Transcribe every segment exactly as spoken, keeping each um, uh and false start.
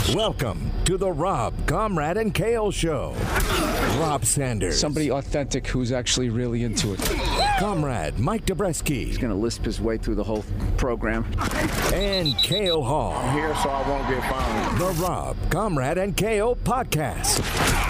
Welcome to the Rob, Comrade, and Kale Show. Rob Sanders. Somebody authentic who's actually really into it. Comrade Mike Dobreski. He's going to lisp his way through the whole program. And Kale Hall. I'm here so I won't get fined. The Rob, Comrade, and Kale Podcast.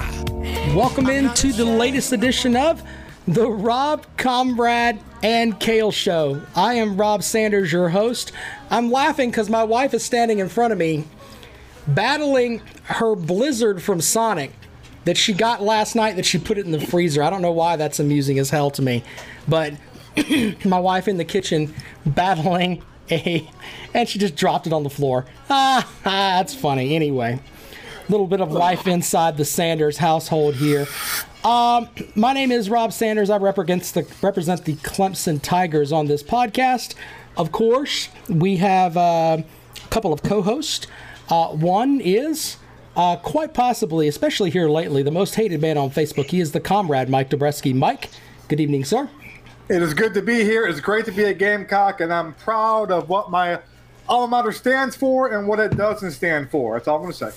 Welcome into the latest edition of the Rob, Comrade, and Kale Show. I am Rob Sanders, your host. I'm laughing because my wife is standing in front of me battling her Blizzard from Sonic that she got last night that she put it in the freezer. I don't know why that's amusing as hell to me. But my wife in the kitchen battling a... And she just dropped it on the floor. Ah, ah that's funny. Anyway, a little bit of life inside the Sanders household here. Um, my name is Rob Sanders. I represent the, represent the Clemson Tigers on this podcast. Of course, we have uh, a couple of co-hosts. Uh, one is, uh, quite possibly, especially here lately, the most hated man on Facebook. He is the Comrade, Mike Dobreski. Mike, good evening, sir. It is good to be here. It's great to be a Gamecock, and I'm proud of what my alma mater stands for and what it doesn't stand for. That's all I'm going to say.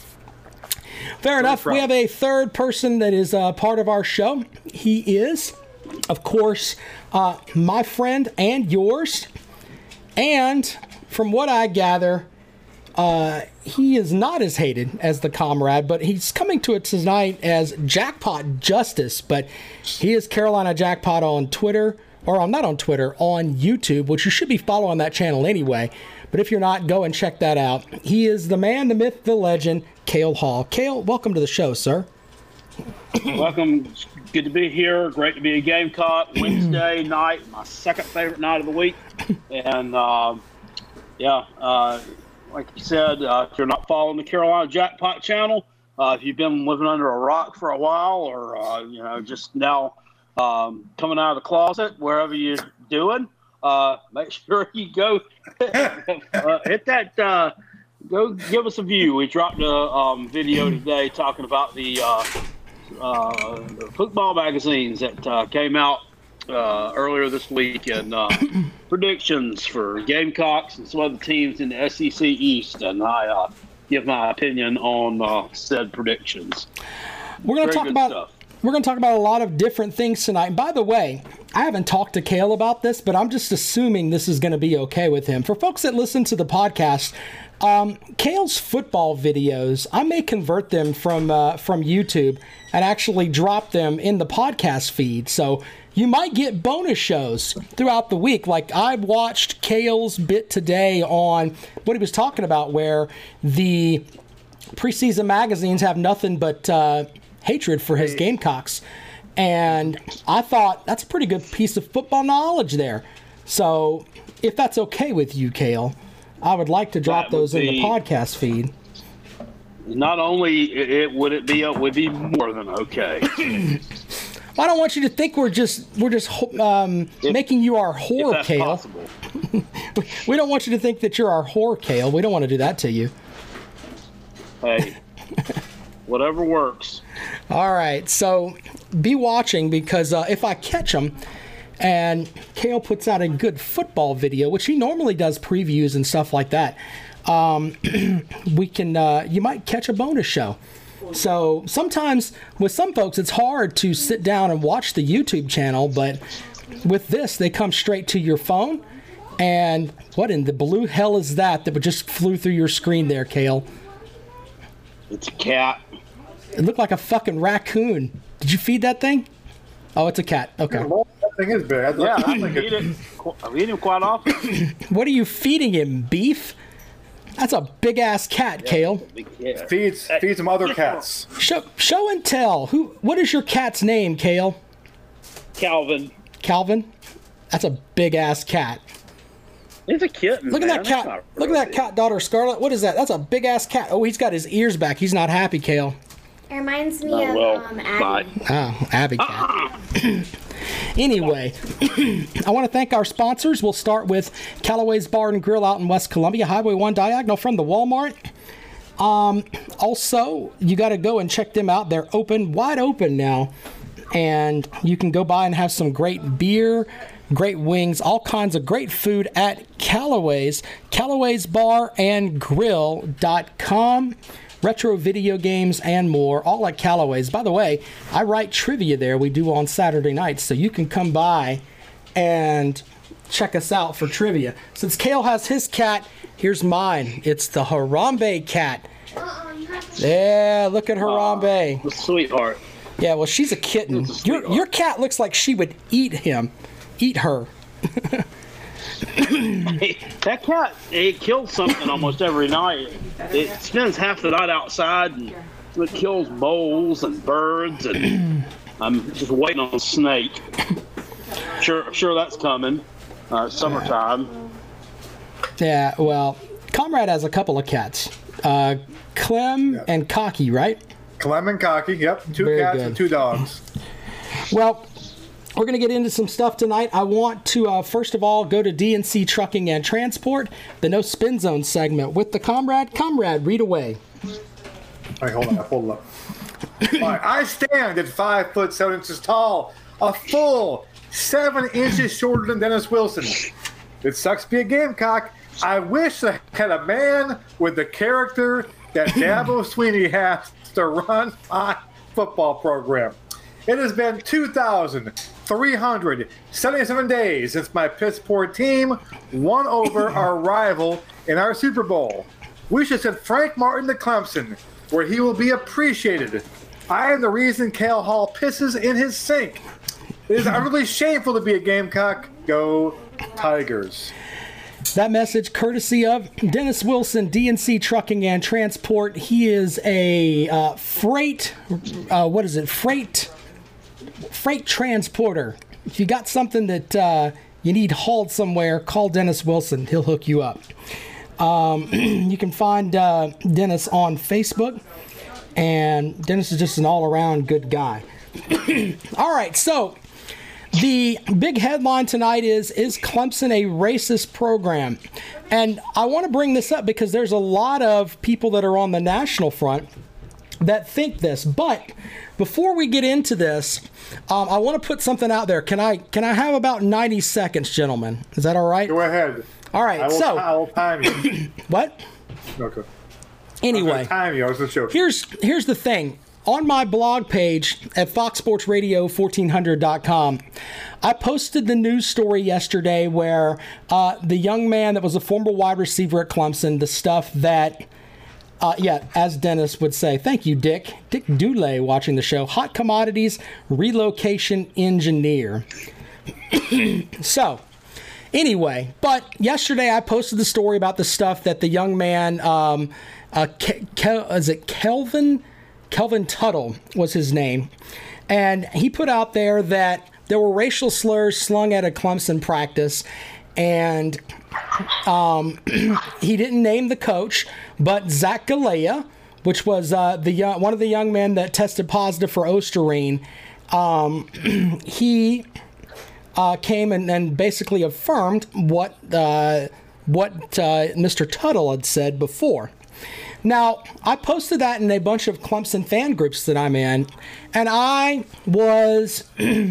Fair Very enough. Proud. We have a third person that is uh, part of our show. He is, of course, uh, my friend and yours. And from what I gather, uh, he is not as hated as the Comrade, but he's coming to it tonight as Jackpot Justice. But he is Carolina Jackpot on Twitter, or I'm not on Twitter, on YouTube, which you should be following that channel anyway. But if you're not, go and check that out. He is the man, the myth, the legend, Kale Hall. Kale, welcome to the show, sir. Welcome. Good to be here. Great to be a Gamecock. Wednesday night, my second favorite night of the week. And, uh, yeah, uh, like you said, uh, if you're not following the Carolina Jackpot channel, uh, if you've been living under a rock for a while or, uh, you know, just now um, coming out of the closet, wherever you're doing, uh, make sure you go uh, hit that, uh, go give us a view. We dropped a um, video today talking about the, uh, uh, the football magazines that uh, came out Uh, earlier this week, and uh, predictions for Gamecocks and some other teams in the S E C East, and I uh, give my opinion on uh, said predictions. We're going to talk about stuff. We're going to talk about a lot of different things tonight. And by the way, I haven't talked to Kale about this, but I'm just assuming this is going to be okay with him. For folks that listen to the podcast, um, Kale's football videos, I may convert them from uh, from YouTube and actually drop them in the podcast feed. So you might get bonus shows throughout the week. Like I watched Kale's bit today on what he was talking about, where the preseason magazines have nothing but uh, hatred for his Gamecocks. And I thought that's a pretty good piece of football knowledge there. So if that's okay with you, Kale, I would like to drop those in the podcast feed. Not only it would it be, it would be more than okay. I don't want you to think we're just we're just um, if, making you our whore, if that's Kale. Possible. We don't want you to think that you're our whore, Kale. We don't want to do that to you. Hey, whatever works. All right, so be watching, because uh, if I catch them and Kale puts out a good football video, which he normally does previews and stuff like that, um, we can uh, you might catch a bonus show. So sometimes with some folks, it's hard to sit down and watch the YouTube channel, but with this, they come straight to your phone. And what in the blue hell is that that just flew through your screen there, Kale? It's a cat. It looked like a fucking raccoon. Did you feed that thing? Oh, it's a cat. Okay. That thing is big. Yeah, I feed it. I feed him quite often. What are you feeding him? Beef? That's a big-ass cat, yeah, Kale. Cat. Feeds feeds some other cats. Show, show and tell. Who? What is your cat's name, Kale? Calvin. Calvin? That's a big-ass cat. He's a kitten. Look at man. that cat. Look at that cat, daughter Scarlet. What is that? That's a big-ass cat. Oh, he's got his ears back. He's not happy, Kale. It reminds me oh, of well, um, Abby. Oh, Abby cat. Anyway, I want to thank our sponsors. We'll start with Callaway's Bar and Grill out in West Columbia, Highway one diagonal from the Walmart. Um, also, you got to go and check them out. They're open, wide open now. And you can go by and have some great beer, great wings, all kinds of great food at Callaway's, Callaway's Bar and Grill dot com. retro video games, and more, all at Callaway's. By the way, I write trivia there. We do on Saturday nights, so you can come by and check us out for trivia. Since Kale has his cat, here's mine. It's the Harambe cat. Yeah, look at Harambe. Oh, sweetheart. Yeah, well, she's a kitten. A your your cat looks like she would eat him, eat her. That cat, it kills something almost every night. It spends half the night outside, and it kills moles and birds, and I'm just waiting on a snake. Sure, sure that's coming. Uh, summertime. Yeah, well, Comrade has a couple of cats. Uh, Clem yep. and Cocky, right? Clem and Cocky, yep. Two Very cats good. and two dogs. Well, we're going to get into some stuff tonight. I want to, uh, first of all, go to D N C Trucking and Transport, the No Spin Zone segment with the Comrade. Comrade, read away. All right, hold on. Hold on. All right, I stand at five foot seven inches tall, a full seven inches shorter than Dennis Wilson. It sucks to be a Gamecock. I wish I had a man with the character that Dabo Sweeney has to run my football program. It has been two thousand three hundred seventy-seven days since my piss poor team won over our rival in our Super Bowl. We should send Frank Martin to Clemson, where he will be appreciated. I am the reason Cale Hall pisses in his sink. It is utterly shameful to be a Gamecock. Go Tigers. That message courtesy of Dennis Wilson, D N C Trucking and Transport. He is a uh, freight, uh, what is it, freight freight transporter. If you got something that uh, you need hauled somewhere, call Dennis Wilson. He'll hook you up. Um, you can find uh, Dennis on Facebook, and Dennis is just an all-around good guy. All right, so the big headline tonight is, is Clemson a racist program? And I want to bring this up because there's a lot of people that are on the national front that think this. But before we get into this, um, I want to put something out there. Can I can I have about ninety seconds, gentlemen? Is that all right? Go ahead. All right, I will, so. I will time you. What? Okay. Anyway, time you. I was just joking. Here's, here's the thing. On my blog page at fox sports radio fourteen hundred dot com, I posted the news story yesterday where uh, the young man that was a former wide receiver at Clemson, the stuff that, uh, yeah, as Dennis would say, thank you, Dick. Dick Dulé watching the show. Hot Commodities Relocation Engineer. So, anyway, but yesterday I posted the story about the stuff that the young man, um, uh, Ke- Ke- is it Kelvin? Kelvin Tuttle was his name. And he put out there that there were racial slurs slung at a Clemson practice. And um, he didn't name the coach, but Zach Galea, which was uh, the young, one of the young men that tested positive for Osterine, um, he uh, came and, and basically affirmed what, uh, what uh, Mister Tuttle had said before. Now, I posted that in a bunch of Clemson fan groups that I'm in, and I was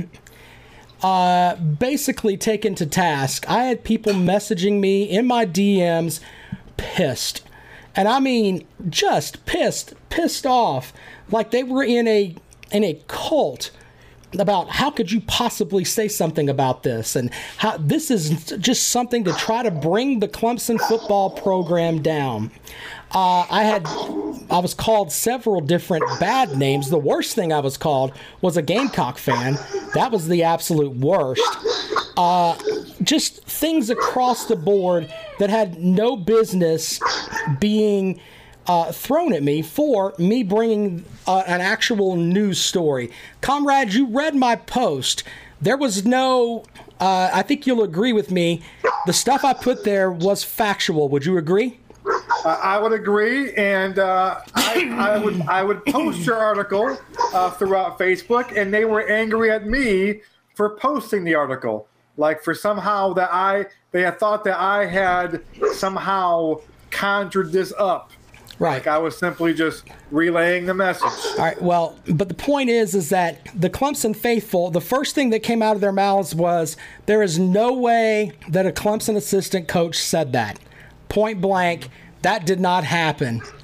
uh, basically taken to task. I had people messaging me in my D Ms pissed. And I mean, just pissed, pissed off, like they were in a in a cult about how could you possibly say something about this, and how this is just something to try to bring the Clemson football program down. Uh, I had, I was called several different bad names. The worst thing I was called was a Gamecock fan. That was the absolute worst. Uh, just things across the board that had no business being uh, thrown at me for me bringing uh, an actual news story. Comrade, you read my post. There was no, uh, I think you'll agree with me, the stuff I put there was factual. Would you agree? Uh, I would agree, and uh, I, I would I would post your article uh, throughout Facebook, and they were angry at me for posting the article, like for somehow that I they had thought that I had somehow conjured this up. Right. Like I was simply just relaying the message. All right. Well, but the point is, is that the Clemson faithful, the first thing that came out of their mouths was, there is no way that a Clemson assistant coach said that. Point blank, that did not happen.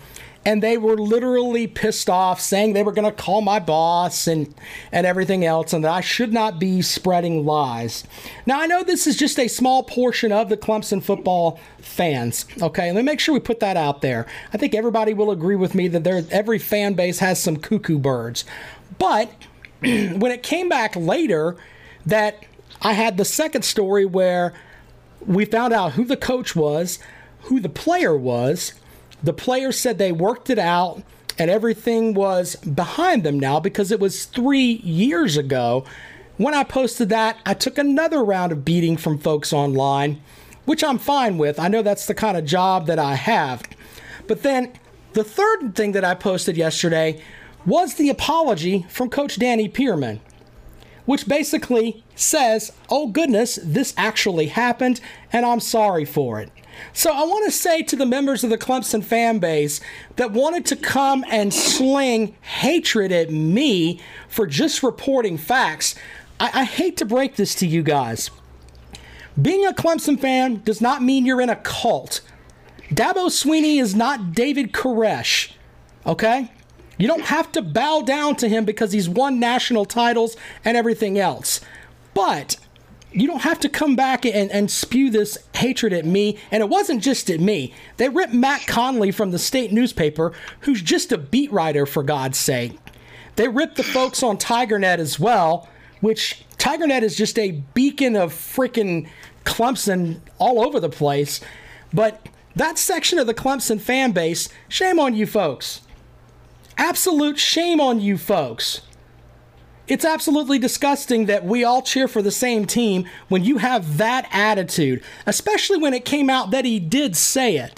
and they were literally pissed off, saying they were going to call my boss and, and everything else, and that I should not be spreading lies. Now, I know this is just a small portion of the Clemson football fans, okay? Let me make sure we put that out there. I think everybody will agree with me that there, every fan base has some cuckoo birds. But when it came back later that I had the second story where we found out who the coach was, who the player was, the player said they worked it out and everything was behind them now because it was three years ago. When I posted that, I took another round of beating from folks online, which I'm fine with. I know that's the kind of job that I have. But then the third thing that I posted yesterday was the apology from Coach Danny Pearman, which basically says, oh goodness, this actually happened and I'm sorry for it. So I want to say to the members of the Clemson fan base that wanted to come and sling hatred at me for just reporting facts, I, I hate to break this to you guys. Being a Clemson fan does not mean you're in a cult. Dabo Swinney is not David Koresh, okay? You don't have to bow down to him because he's won national titles and everything else. But you don't have to come back and, and spew this hatred at me. And it wasn't just at me. They ripped Matt Conley from the state newspaper, who's just a beat writer, for God's sake. They ripped the folks on TigerNet as well, which TigerNet is just a beacon of freaking Clemson all over the place. But that section of the Clemson fan base, shame on you folks. Absolute shame on you folks. It's absolutely disgusting that we all cheer for the same team when you have that attitude, especially when it came out that he did say it.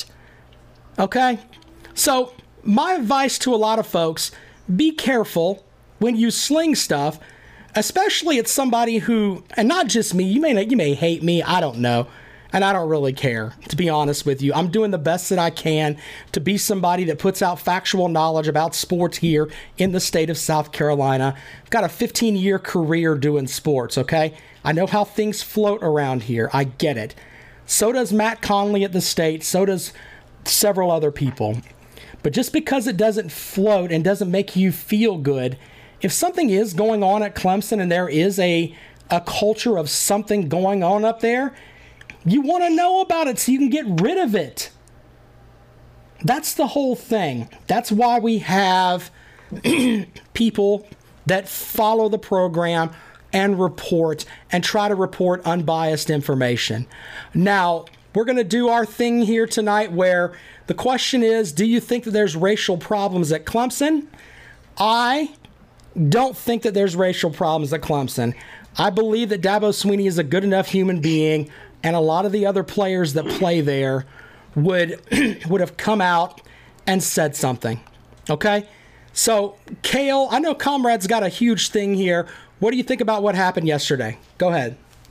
Okay? So, my advice to a lot of folks, be careful when you sling stuff, especially at somebody who, and not just me, you may not, you may hate me, I don't know. And I don't really care, to be honest with you. I'm doing the best that I can to be somebody that puts out factual knowledge about sports here in the state of South Carolina. I've got a fifteen-year career doing sports, okay? I know how things float around here. I get it. So does Matt Conley at the state. So does several other people. But just because it doesn't float and doesn't make you feel good, if something is going on at Clemson and there is a, a culture of something going on up there, you want to know about it so you can get rid of it. That's the whole thing. That's why we have people that follow the program and report and try to report unbiased information. Now, we're going to do our thing here tonight where the question is, do you think that there's racial problems at Clemson? I don't think that there's racial problems at Clemson. I believe that Dabo Swinney is a good enough human being, and a lot of the other players that play there would would have come out and said something. Okay? So, Kale, I know Comrade's got a huge thing here. What do you think about what happened yesterday? Go ahead.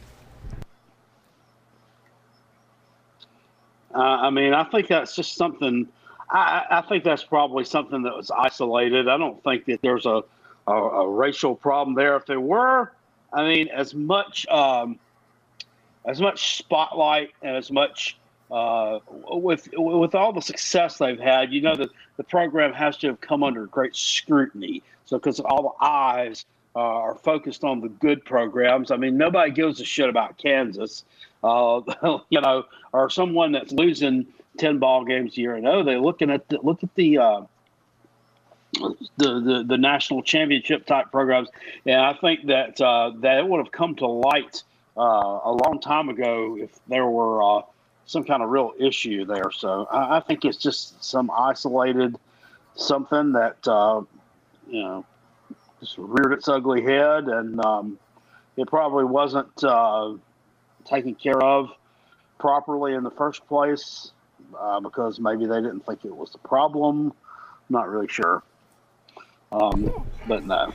Uh, I mean, I think that's just something, I, I think that's probably something that was isolated. I don't think that there's a, a, a racial problem there. If there were, I mean, as much um, as much spotlight and as much uh, with with all the success they've had, you know that the program has to have come under great scrutiny. So because all the eyes uh, are focused on the good programs. I mean, nobody gives a shit about Kansas, uh, you know, or someone that's losing ten ball games a year. And oh, they're looking at the, look at the. Uh, The, the the national championship type programs, and I think that uh, that it would have come to light uh, a long time ago if there were uh, some kind of real issue there. So I, I think it's just some isolated something that uh, you know just reared its ugly head, and um, it probably wasn't uh, taken care of properly in the first place uh, because maybe they didn't think it was a problem. I'm not really sure. Um, but no.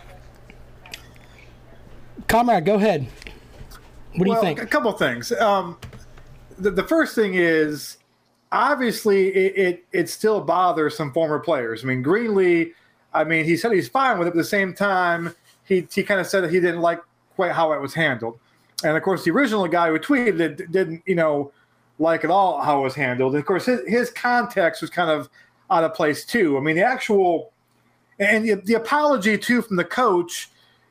Comrade, go ahead. What do well, you think? A couple of things. Um, the, the first thing is, obviously, it, it it still bothers some former players. I mean, Greenlee, I mean, he said he's fine with it, but at the same time, he he kind of said that he didn't like quite how it was handled. And, of course, the original guy who tweeted it didn't, you know, like at all how it was handled. And, of course, his, his context was kind of out of place too. I mean, the actual and the, the apology too from the coach.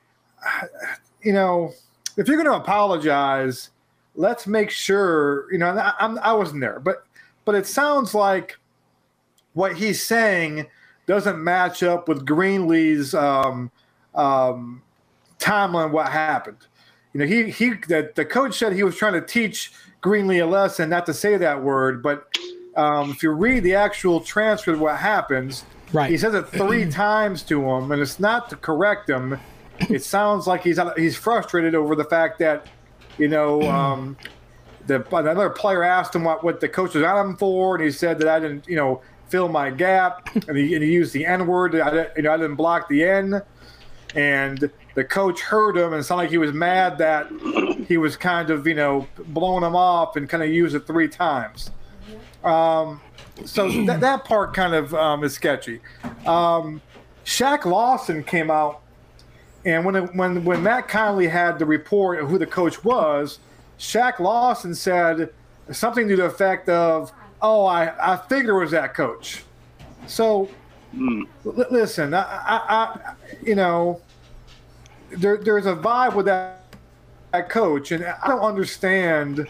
You know, if you're going to apologize, let's make sure. You know, I, I'm, I wasn't there, but but it sounds like what he's saying doesn't match up with Greenlee's um, um, timeline. What happened? You know, he he the, the coach said he was trying to teach Greenlee a lesson, not to say that word, but um, if you read the actual transcript of what happens, right. he says it three times to him, and it's not to correct him. It sounds like he's he's frustrated over the fact that, you know, um, the another player asked him what, what the coach was on him for, and he said that I didn't, you know, fill my gap, and he, and he used the N word. I, you know, I didn't block the N, and the coach heard him, and it sounded like he was mad that he was kind of, you know, blowing him off and kind of used it three times. Um, so that that part kind of um, is sketchy. Um, Shaq Lawson came out, and when it, when when Matt Connolly had the report of who the coach was, Shaq Lawson said something to the effect of, "Oh, I, I figured it was that coach." So, mm. l- listen, I, I, I, you know, there there's a vibe with that, that coach, and I don't understand.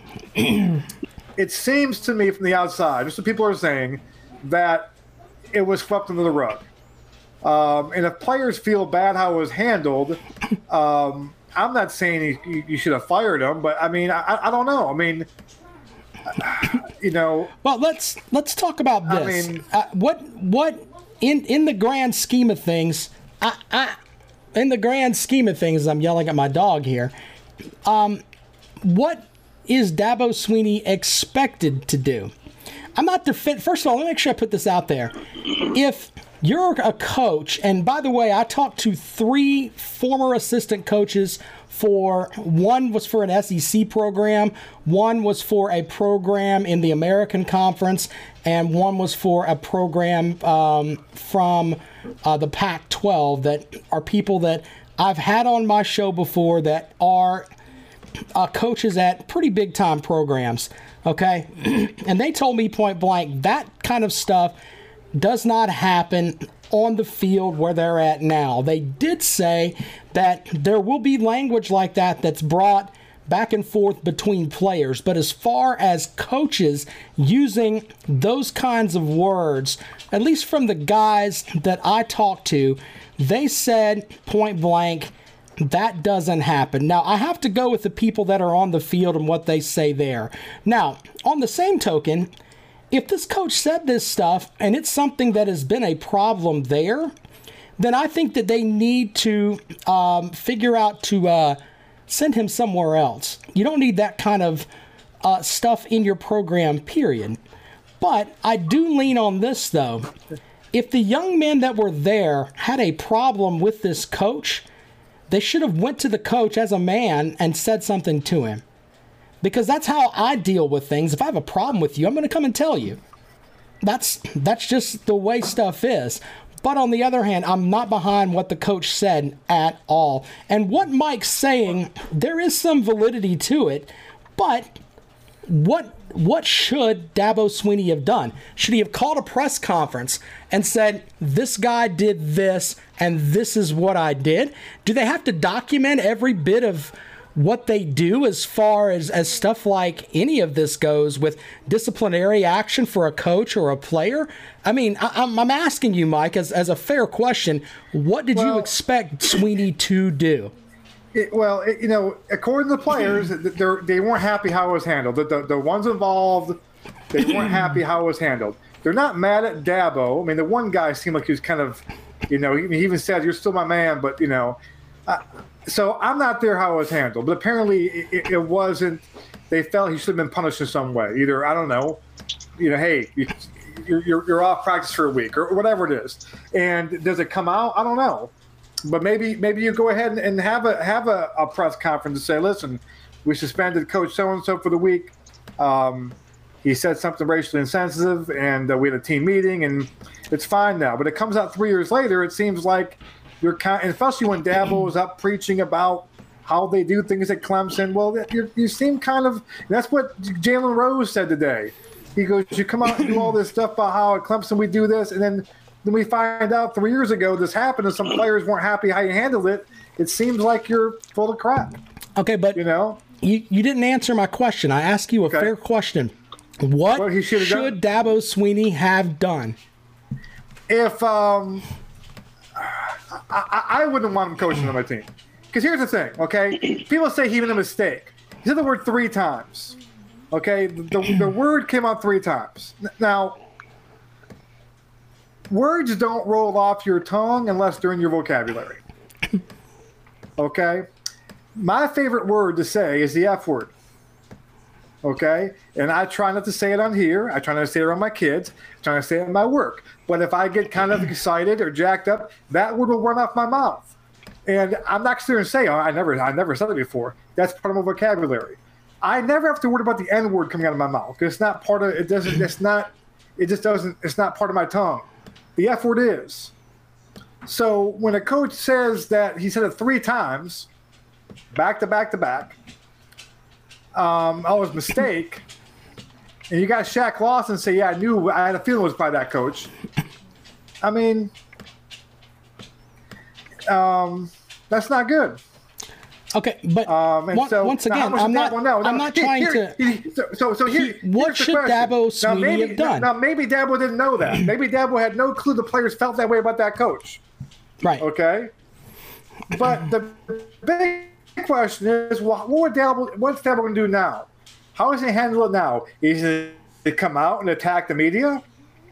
It seems to me from the outside, just what people are saying, that it was swept under the rug. Um, and if players feel bad how it was handled, um, I'm not saying you, you should have fired him, but I mean, I, I don't know. I mean, you know. Well, let's let's talk about this. I mean, uh, what what in in the grand scheme of things, I, I in the grand scheme of things, I'm yelling at my dog here. Um, what is Dabo Swinney expected to do? I'm not defend. First of all, let me make sure I put this out there. If you're a coach, and by the way, I talked to three former assistant coaches. For one was for an S E C program, one was for a program in the American Conference, and one was for a program um, from uh, the Pac twelve. That are people that I've had on my show before that are uh, coaches at pretty big time programs. Okay, and they told me point blank that kind of stuff does not happen on the field where they're at now. They did say that there will be language like that that's brought back and forth between players, but as far as coaches using those kinds of words, at least from the guys that I talked to, they said point blank, that doesn't happen. Now, I have to go with the people that are on the field and what they say there. Now, on the same token, if this coach said this stuff and it's something that has been a problem there, then I think that they need to um, figure out to uh, send him somewhere else. You don't need that kind of uh, stuff in your program, period. But I do lean on this, though. If the young men that were there had a problem with this coach, they should have went to the coach as a man and said something to him. Because that's how I deal with things. If I have a problem with you, I'm going to come and tell you. That's that's just the way stuff is. But on the other hand, I'm not behind what the coach said at all. And what Mike's saying, there is some validity to it. But what what should Dabo Swinney have done? Should he have called a press conference and said, this guy did this and this is what I did? Do they have to document every bit of what they do as far as, as stuff like any of this goes with disciplinary action for a coach or a player? I mean, I, I'm, I'm asking you, Mike, as, as a fair question, what did well, you expect Swinney to do? It, well, it, you know, according to the players, they weren't happy how it was handled. The, the, the ones involved, they weren't happy how it was handled. They're not mad at Dabo. I mean, the one guy seemed like he was kind of, you know, he, he even said, "You're still my man," but, you know, uh, so I'm not there how it was handled, but apparently it, it wasn't. They felt he should have been punished in some way. Either, I don't know, you know, hey, you, you're you're off practice for a week or whatever it is. And does it come out? I don't know. But maybe maybe you go ahead and have a have a, a press conference and say, listen, we suspended Coach so and so for the week. Um, he said something racially insensitive, and uh, we had a team meeting, and it's fine now. But it comes out three years later. It seems like. You're kind, especially when Dabo was up preaching about how they do things at Clemson. Well, you you seem kind of. That's what Jalen Rose said today. He goes, you come out and do all this stuff about how at Clemson we do this, and then then we find out three years ago this happened and some players weren't happy how you handled it. It seems like you're full of crap. Okay, but you know, you, you didn't answer my question. I asked you a okay. fair question. What, what he should done? Dabo Swinney have done? If um, I, I wouldn't want him coaching on my team. Because here's the thing, okay? People say he made a mistake. He said the word three times. Okay? The, the, the word came out three times. Now, words don't roll off your tongue unless they're in your vocabulary. Okay? My favorite word to say is the F word. Okay? And I try not to say it on here. I try not to say it around my kids. I try not to say it in my work. But if I get kind of excited or jacked up, that word will run off my mouth. And I'm not going to say, oh, I never I never said it before. That's part of my vocabulary. I never have to worry about the N word coming out of my mouth because it's not part of it. Doesn't. It's not. It just doesn't. It's not part of my tongue. The F word is. So when a coach says that he said it three times, back to back to back, um, oh, it was a mistake, and you got Shaq Lawson say, yeah, I knew, I had a feeling it was by that coach. I mean. Um, that's not good. Okay, but um, one, so, once again, I'm not. No, no, I'm not here, trying here, to. Here, so, so, so here, he, what should Dabo Swinney maybe, have done? Now, maybe Dabo didn't know that. Maybe Dabo had no clue the players felt that way about that coach. Right. Okay. But the big question is, what would Dabo? What's Dabo going to do now? How is he handle it now? Is he to come out and attack the media?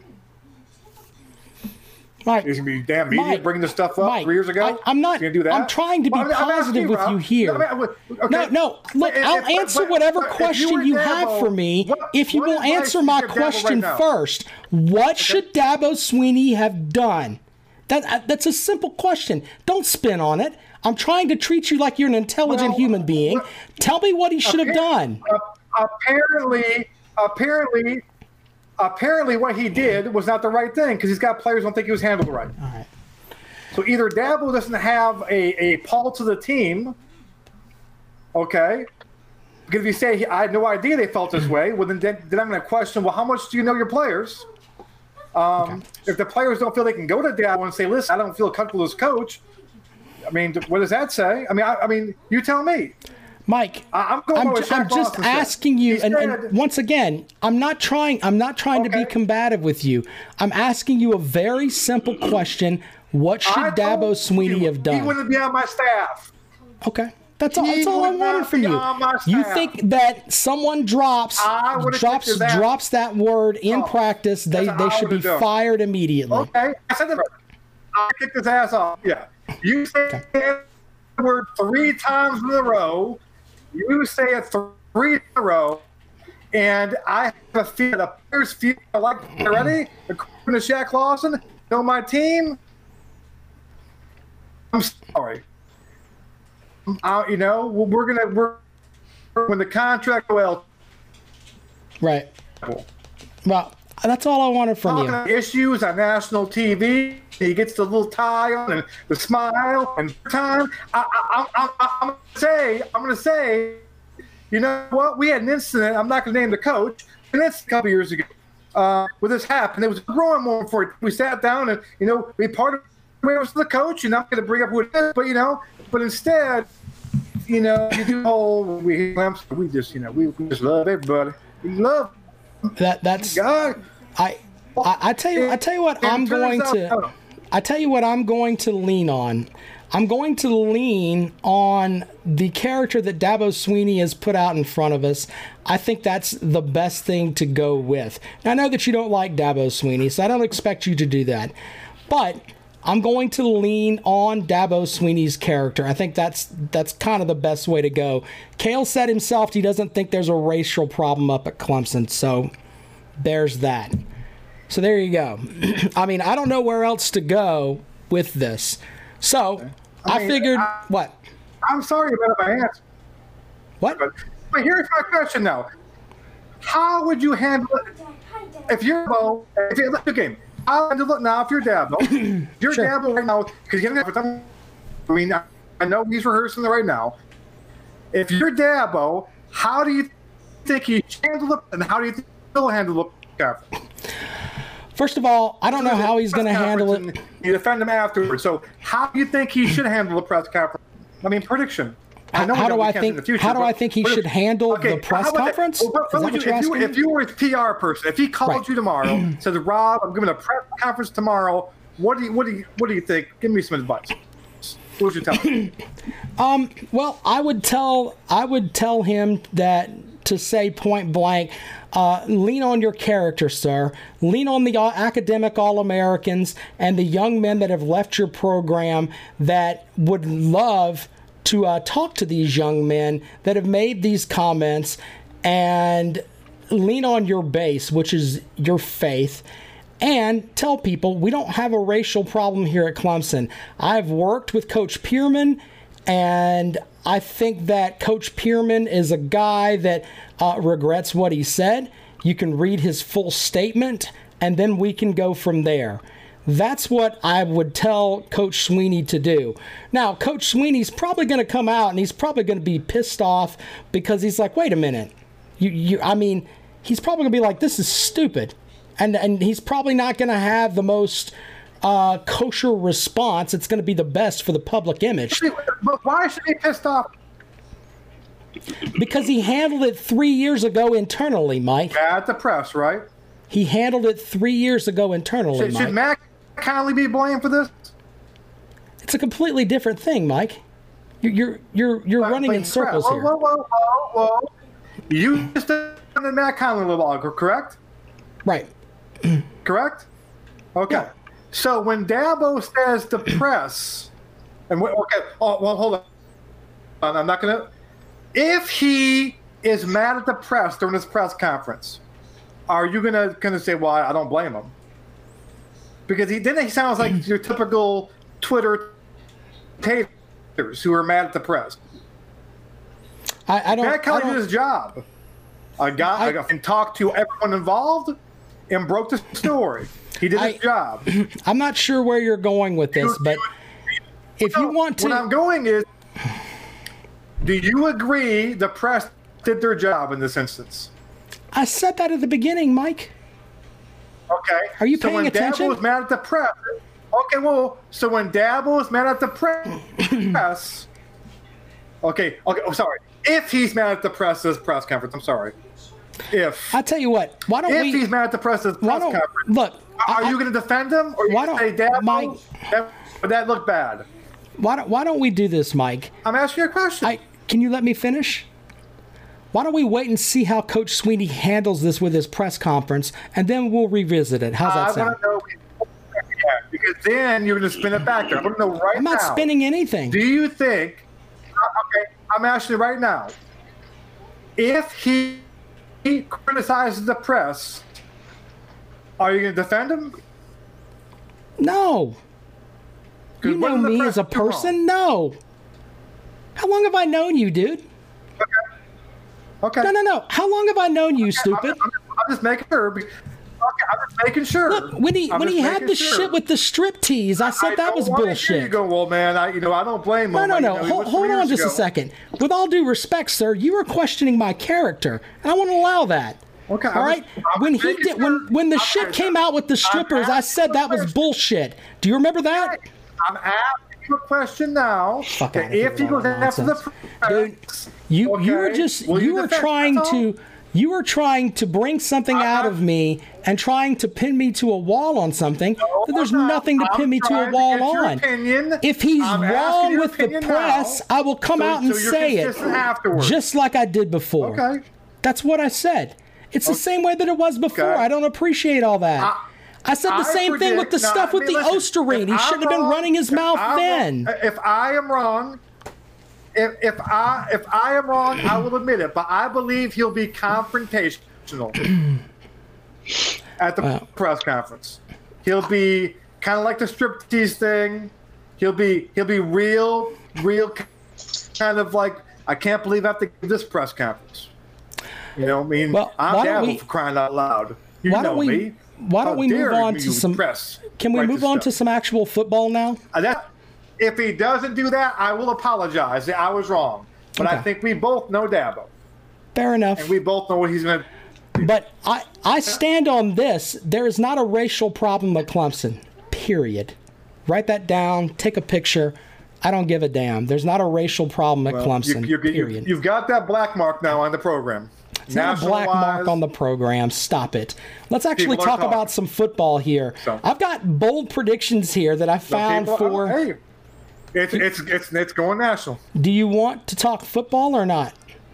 Mike, He's gonna be damn media Mike, bringing this stuff up Mike, three years ago. I, I'm not. Gonna do that? I'm trying to be well, positive you, with Rob. you here. No, I mean, okay. no, no. Look, if, if, I'll if, answer but, whatever but question you, you Dabo, have for me. What, if you what will answer my question right first, what okay. should Dabo Swinney have done? That that's a simple question. Don't spin on it. I'm trying to treat you like you're an intelligent well, human being. Well, Tell me what he should have done. Apparently, apparently. Apparently, what he did was not the right thing because he's got players who don't think he was handled right. All right. So either Dabo doesn't have a, a pulse to the team, okay? Because if you say, I had no idea they felt this way, well, then, then I'm going to question, well, how much do you know your players? Um, okay. If the players don't feel they can go to Dabo and say, listen, I don't feel comfortable as coach, I mean, what does that say? I mean, I, I mean, you tell me. Mike, I'm, going I'm, ju- I'm just asking you, and, and once again, I'm not trying. I'm not trying okay. to be combative with you. I'm asking you a very simple question: what should Dabo Swinney have done? He wouldn't be on my staff. Okay, that's all. That's all I wanted from you. You think that someone drops drops drops that word in oh, practice? They they should be fired immediately. Okay, I said that. I'll kick his ass off. Yeah, you say okay. the word three times in a row. You say it three in a row, and I have a feel the players feel like they're ready. According to Shaq Lawson, know my team. I'm sorry. Uh, you know, we're gonna we're when the contract well. Right. Well, that's all I wanted from Talking you. Issues on national T V. He gets the little tie on and the smile and time. I, I, I, I, I'm gonna say, I'm gonna say, you know what? We had an incident. I'm not gonna name the coach. And it's a couple years ago. Uh, where this happened, it was a growing moment for it. We sat down and you know we part of it was the coach, and I'm gonna bring up who it is, but you know, but instead, you know, you do the whole we we just you know we, we just love everybody. We love that. That's God. I, I I tell you I tell you what I'm going to. I tell you what I'm going to lean on. I'm going to lean on the character that Dabo Swinney has put out in front of us. I think that's the best thing to go with. Now, I know that you don't like Dabo Swinney, so I don't expect you to do that. But I'm going to lean on Dabo Swinney's character. I think that's that's kind of the best way to go. Cale said himself he doesn't think there's a racial problem up at Clemson, so there's that. So there you go. I mean, I don't know where else to go with this. So I, mean, I figured, I, what? I'm sorry about my answer. What? But, but here's my question now. How would you handle it if you're Dabo? If you look at the game, how would you handle it now if you're Dabo? You're sure. Dabo right now because you have to. I mean, I, I know he's rehearsing it right now. If you're Dabo, how do you think he handled it, and how do you think he'll handle the conference? First of all, I don't know how he's going to handle it. You defend him afterwards. So how do you think he should handle the press conference? I mean, prediction. I know how do I in think? the future, how do but, I think he but, should handle okay, the press well, conference? Well, Is that what you, you're if, you, asking? if you were his P R person, if he called Right. you tomorrow, says, "Rob, I'm giving a press conference tomorrow. What do you, what do you, what do you think? Give me some advice." What would you tell him? um. Well, I would tell. I would tell him that to say point blank. Uh, lean on your character, sir. Lean on the uh, academic All-Americans and the young men that have left your program that would love to uh, talk to these young men that have made these comments, and lean on your base, which is your faith, and tell people we don't have a racial problem here at Clemson. I've worked with Coach Pearman, and I think that Coach Pearman is a guy that uh, regrets what he said. You can read his full statement, and then we can go from there. That's what I would tell Coach Sweeney to do. Now, Coach Sweeney's probably going to come out, and he's probably going to be pissed off because he's like, wait a minute. You, you, I mean, he's probably going to be like, this is stupid. And, and he's probably not going to have the most uh, kosher response. It's going to be the best for the public image. But why should he be pissed off? Because he handled it three years ago internally, Mike. At the press, right? He handled it three years ago internally, Should, Mike. should Matt Conley be blamed for this? It's a completely different thing, Mike. You're you're you're, you're running in circles whoa, here. Whoa, whoa, whoa, whoa! You just defended Matt Conley a little while ago, correct? Right. Correct? Okay. Yeah. So when Dabo says the press, and wh- okay, oh, well, hold on. I'm not gonna. If he is mad at the press during this press conference, are you gonna gonna say, "Well, I don't blame him"? Because he then he sounds like your typical Twitter haters who are mad at the press. I, I don't. Matt I Conley don't- did his job. I got, I, I- got and talked to everyone involved and broke the story. He did his I- job. I'm not sure where you're going with this, but if you No, want What I'm to, going is, do you agree the press did their job in this instance? I said that at the beginning, Mike. Okay. Are you so paying when attention? Dabo was mad at the press. Okay, well, so when Dabo was mad at the press, okay, okay, oh, sorry. If he's mad at the press this press conference, I'm sorry. If I tell you what, why don't if we? he's mad at the press this why press don't, conference, look, are I- you going to defend him, or you Why going to say don't- Dabo? Mike- That, would that look bad? why don't why don't we do this, Mike? I'm asking you a question. I can you let me finish? Why don't we wait and see how Coach Sweeney handles this with his press conference, and then we'll revisit it. How's that I sound? want to know. Yeah, because then you're going to spin it back there. I want to know right I'm not now. spinning anything. Do you think? Okay, I'm asking you right now. If he, he criticizes the press, are you going to defend him? No. 'Cause You what know did the me press as a do wrong? person? No. How long have I known you, dude? Okay. No, no, no. How long have I known you, I'm, stupid? I'm, I'm just making sure. be- Okay, I'm just making sure. Look, when he I'm when just he had making the sure. shit with the strip tease, I said I that don't was wanna hear bullshit. You go, well, man. I, you know, I don't blame him. No, no, I- no. you know, he Hold, was hold three on years just a ago. second. With all due respect, sir, you are questioning my character, and I won't allow that. Okay, All I'm right. just- I'm when just he making did, when sure. when the I'm shit asking- came out with the strippers, I asking said that a was question. bullshit. Do you remember that? I'm asking you a question now. Fuck Okay, outta here if he with goes all that after the nonsense. press, You you were okay, just will you were defend trying that's all? to you were trying to bring something I'm out not- of me and trying to pin me to a wall on something No, that there's I'm not. nothing to I'm pin me to a trying to wall get your on. opinion. If he's I'm asking wrong your with the opinion press, now, I will come so- out and so you're say it consistent afterwards. just like I did before. Okay. That's what I said. It's the same way that it was before. Okay. I don't appreciate all that. I- I said the I same thing with the predict- stuff no, with I mean, the listen, Osterine. if He I'm shouldn't have been wrong- running his if mouth I'm then. wrong- If I am wrong, if, if I if I am wrong, I will admit it. But I believe he'll be confrontational at the Wow. press conference. He'll be kind of like the striptease thing. He'll be he'll be real, real kind of like, I can't believe I have to give this press conference. You know, I mean, Well, I'm why don't Dabble we- for crying out loud. You Why know don't we? me. Why don't How we move dare on you to some? press Can we write move this on to stuff? some actual football now? Uh, that, if he doesn't do that, I will apologize. I was wrong. But I Okay. think we both know Dabo. Fair enough. And we both know what he's going to But I, I stand on this. There is not a racial problem at Clemson, period. Write that down. Take a picture. I don't give a damn. There's not a racial problem at Well, Clemson, you, you, period. You, you've got that black mark now on the program. It's not a black mark on the program. Stop it. Let's actually People are talk talking. about some football here. So- I've got bold predictions here that I found People- for. Hey, it's, it's, it's, it's going national. Do you want to talk football or not?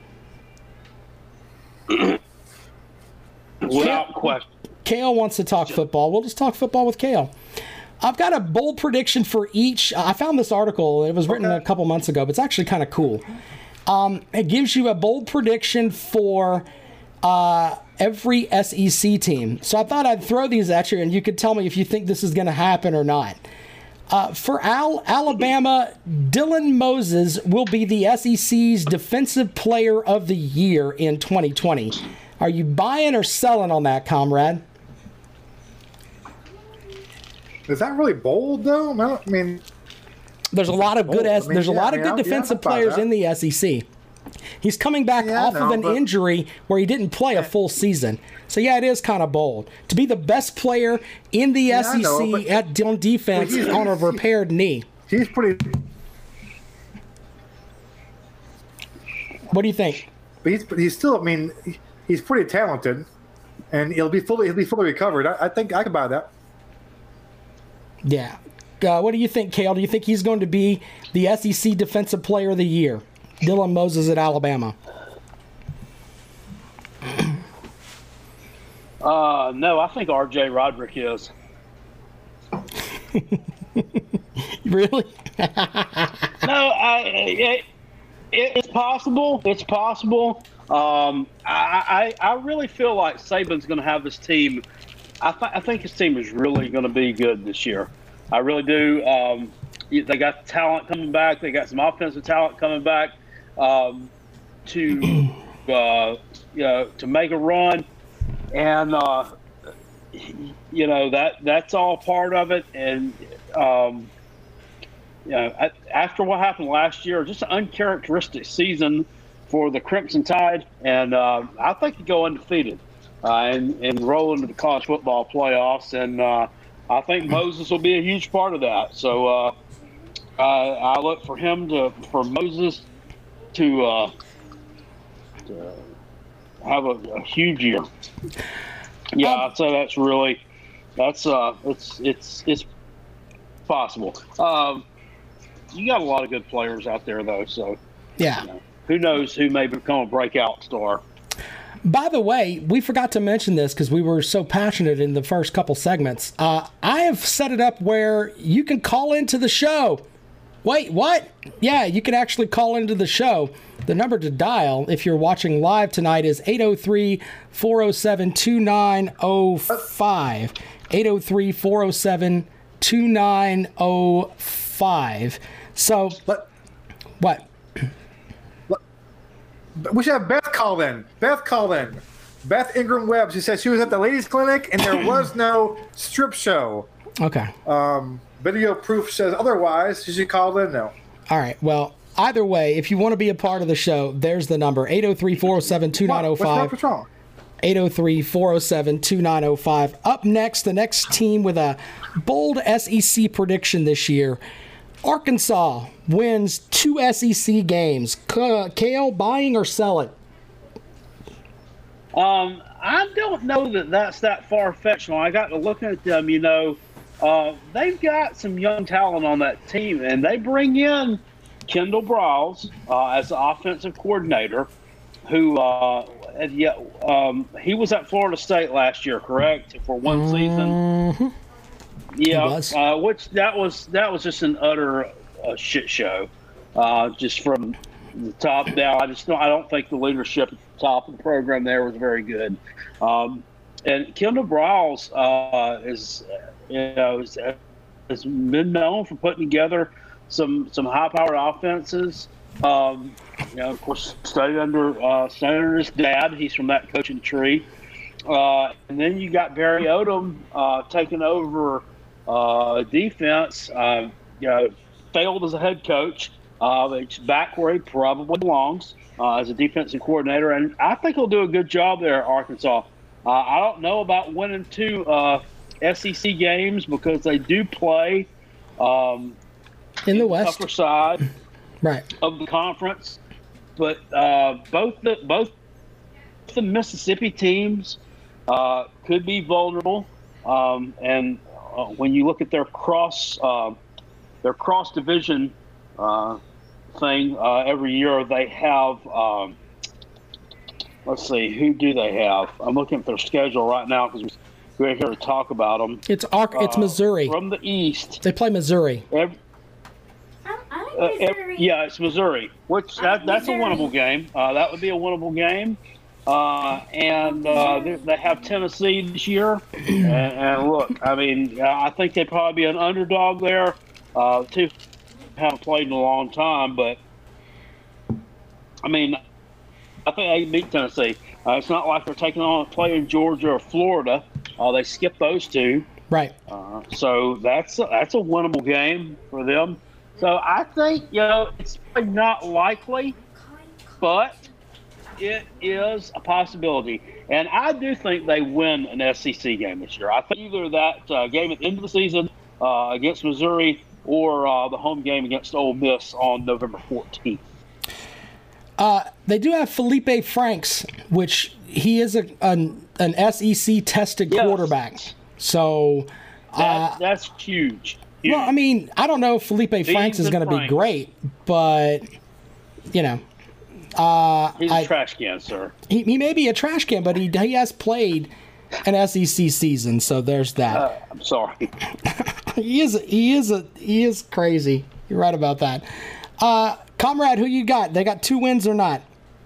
Without question. Kale wants to talk football. We'll just talk football with Kale. I've got a bold prediction for each. I found this article. It was written Okay. a couple months ago, but it's actually kind of cool. Um, it gives you a bold prediction for uh, every S E C team. So I thought I'd throw these at you, and you could tell me if you think this is going to happen or not. Uh, for Al- Alabama, Dylan Moses will be the S E C's Defensive Player of the Year in twenty twenty. Are you buying or selling on that, comrade? Is that really bold, though? I, don't, I mean, There's a lot of good. Oh, I S- mean, there's a yeah, lot of I good mean, I- defensive yeah, I buy players that. in the S E C. He's coming back Yeah, I off of know, an but- injury where he didn't play a full season. So yeah, it is kind of bold to be the best player in the I S E C know, but- at on defense but he's- on a repaired knee. he's pretty. What do you think? But he's, but he's still. I mean, he's pretty talented, and he'll be fully. He'll be fully recovered. I, I think I can buy that. Yeah. Uh, what do you think, Kale? Do you think he's going to be the S E C Defensive Player of the Year? Dylan Moses at Alabama. Uh, no, I think R J Roderick is. Really? No, I, it, it's possible. It's possible. Um, I, I I really feel like Saban's going to have this team. I, th- I think his team is really going to be good this year. I really do. Um, they got talent coming back. They got some offensive talent coming back um, to uh, you know to make a run, and uh, you know that that's all part of it. And um, you know, after what happened last year, just an uncharacteristic season for the Crimson Tide, and uh, I think you go undefeated uh, and, and roll into the college football playoffs, and uh, I think Moses will be a huge part of that. So uh, I, I look for him to, for Moses to, uh, to have a, a huge year. Yeah, Um, I'd say that's really, that's uh, it's it's it's possible. Um, you got a lot of good players out there, though, so. Yeah. You know, who knows who may become a breakout star. By the way, we forgot to mention this because we were so passionate in the first couple segments. Uh, I have set it up where you can call into the show. Wait, what? Yeah, you can actually call into the show. The number to dial if you're watching live tonight is eight oh three, four oh seven, two nine oh five. eight oh three, four oh seven, two nine oh five. So, But what? we should have Beth call in. Beth call in. Beth Ingram Webb. She said she was at the ladies' clinic and there was no strip show. Okay. Um, video proof says otherwise. She should call in now. All right. Well, either way, if you want to be a part of the show, there's the number eight oh three, four oh seven, two nine oh What's wrong? five. What's wrong? eight oh three, four oh seven, two nine oh five. Up next, the next team with a bold S E C prediction this year. Arkansas wins two S E C games. K- Kale, buying or selling? Um, I don't know that that's that far-fetched. When I got to looking at them, you know, uh, they've got some young talent on that team, and they bring in Kendall Briles uh, as the offensive coordinator, who uh, and yeah, um, he was at Florida State last year, correct, for one season. Mm-hmm. Yeah, was. uh, which that was that was just an utter uh, shit show, uh, just from the top down. I just don't I don't think the leadership at the top of the program there was very good. Um, and Kendall Briles uh, is you know is, has been known for putting together some some high powered offenses. Um, you know, of course, studied under uh, Senator's dad. He's from that coaching tree. Uh, and then you got Barry Odom uh, taking over uh, defense. Uh, you know, failed as a head coach. Uh, he's back where he probably belongs uh, as a defensive coordinator, and I think he'll do a good job there at Arkansas. Uh, I don't know about winning two uh, S E C games because they do play um, in the the West, tougher side right, of the conference. But uh, both the both the Mississippi teams uh, could be vulnerable, um, and uh, when you look at their cross uh, their cross division uh, thing uh, every year, they have. Um, Let's see, who do they have? I'm looking at their schedule right now because we're here to talk about them. it's Ark, it's Uh, Missouri. From the East. They play Missouri. Every, I, I like uh, Missouri. every, yeah, it's Missouri, which I that, like that's a Missouri. winnable game. Uh, that would be a winnable game. Uh, and uh, they, they have Tennessee this year. and, and look, I mean, I think they'd probably be an underdog there. Uh, two haven't played in a long time, but I mean, I think they can beat Tennessee. Uh, it's not like they're taking on playing Georgia or Florida. Uh, they skipped those two. Right. Uh, so that's a, that's a winnable game for them. So I think, you know, it's probably not likely, but it is a possibility. And I do think they win an S E C game this year. I think either that uh, game at the end of the season uh, against Missouri or uh, the home game against Ole Miss on November fourteenth. Uh, they do have Felipe Franks, which he is a an, an S E C tested Yes. quarterback. So, That, uh, that's huge. huge. well, I mean, I don't know if Felipe Franks is and going to be Franks. great, but you know, uh, He's I, a trash can, sir. he, he may be a trash can, but he he has played an S E C season, so there's that. Uh, I'm sorry. He is he is a he is crazy. You're right about that. Uh, Comrade, who you got? They got two wins or not?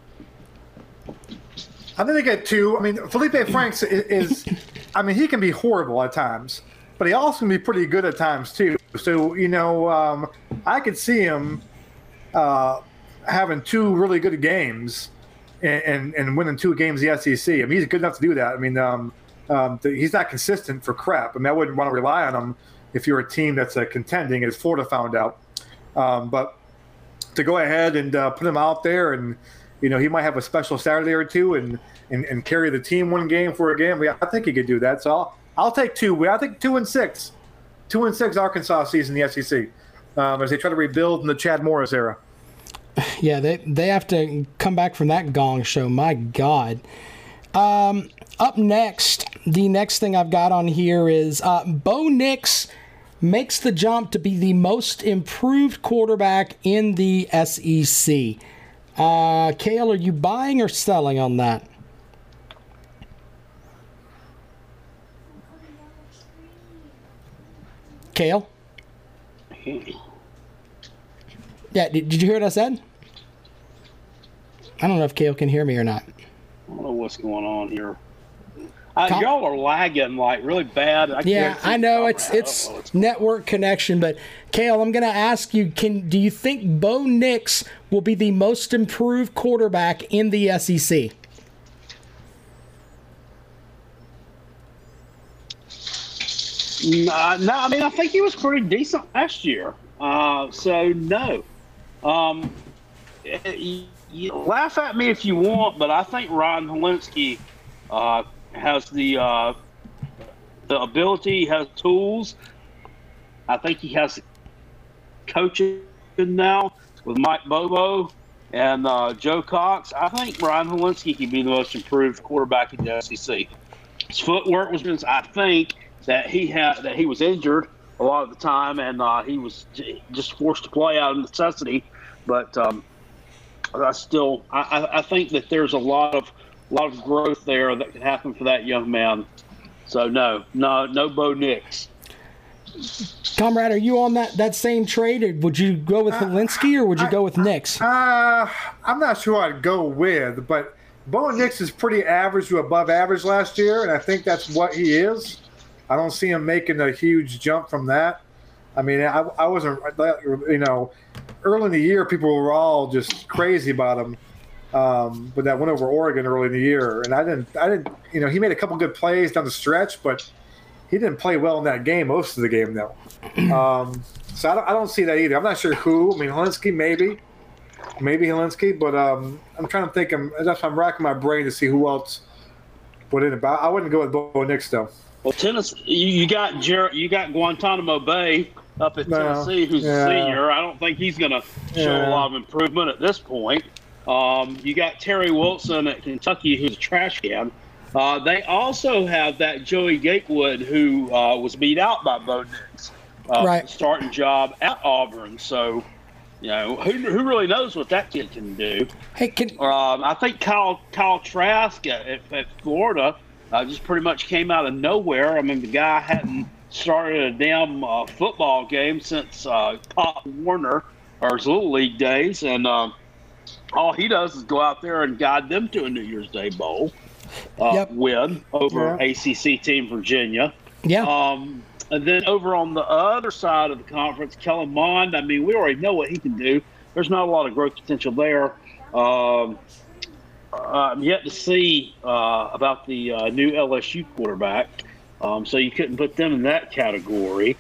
I think they get two. I mean, Felipe Franks is, is I mean, he can be horrible at times, but he also can be pretty good at times too. So, you know, um, I could see him uh, having two really good games and, and, and winning two games in the S E C. I mean, he's good enough to do that. I mean, um, um, he's not consistent for crap. I mean, I wouldn't want to rely on him if you're a team that's uh, contending, as Florida found out. Um, but to go ahead and uh, put him out there, and you know, he might have a special Saturday or two, and and, and carry the team one game for a game. I think he could do that. So I'll, I'll take two. I think two and six, two and six Arkansas season in the S E C um, as they try to rebuild in the Chad Morris era. Yeah, they they have to come back from that gong show. My God. Um, up next, the next thing I've got on here is uh, Bo Nix makes the jump to be the most improved quarterback in the S E C. Uh, Cale, are you buying or selling on that? Cale? Yeah, did, did you hear what I said? I don't know if Cale can hear me or not. I don't know what's going on here. Uh, Com- y'all are lagging like really bad. I Yeah, can't see I know the it's camera. it's I don't know what's- network connection, but Cale, I'm going to ask you: Can do you think Bo Nix will be the most improved quarterback in the S E C? No, no, I mean I think he was pretty decent last year. Uh, so no, um, you, you laugh at me if you want, but I think Ryan Helinski uh, has the uh, the ability, has tools. I think he has coaching now with Mike Bobo and uh, Joe Cox. I think Ryan Helinski can be the most improved quarterback in the S E C. His footwork was, I think, that he had that he was injured a lot of the time, and uh, he was j- just forced to play out of necessity. But um, I still, I, I think that there's a lot of a lot of growth there that can happen for that young man. So no, no, no Bo Nix. Comrade, are you on that, that same trade, or would you go with Helinski, or would you go with Nix? Uh, I'm not sure I'd go with, but Bo Nix is pretty average to above average last year, and I think that's what he is. I don't see him making a huge jump from that. I mean, I, I wasn't, you know, early in the year, people were all just crazy about him um, with that win over Oregon early in the year. And I didn't, I didn't, you know, he made a couple good plays down the stretch, but he didn't play well in that game, most of the game, though. Um, so I don't, I don't see that either. I'm not sure who. I mean, Helinski, maybe. Maybe Helinski, but um, I'm trying to think. I'm, I'm racking my brain to see who else put in. But I wouldn't go with Bo Nix though. Well, Tennessee, you, you got Jer- you got Guantanamo Bay up at No, Tennessee, who's yeah. a senior. I don't think he's going to show Yeah. a lot of improvement at this point. Um, you got Terry Wilson at Kentucky, who's a trash can. Uh, they also have that Joey Gatewood, who uh, was beat out by Bo Nix, uh, Right. starting job at Auburn. So, you know, who, who really knows what that kid can do? Hey, can Um, I think Kyle Kyle Trask at, at, at Florida uh, just pretty much came out of nowhere. I mean, the guy hadn't started a damn uh, football game since uh, Pop Warner or his Little League days, and um, all he does is go out there and guide them to a New Year's Day Bowl uh, Yep. win over Yeah. A C C team Virginia. yeah. Um, and then over on the other side of the conference, Kellen Mond, I mean, we already know what he can do. There's not a lot of growth potential there. Um, I'm yet to see uh, about the uh, new L S U quarterback, um, so you couldn't put them in that category.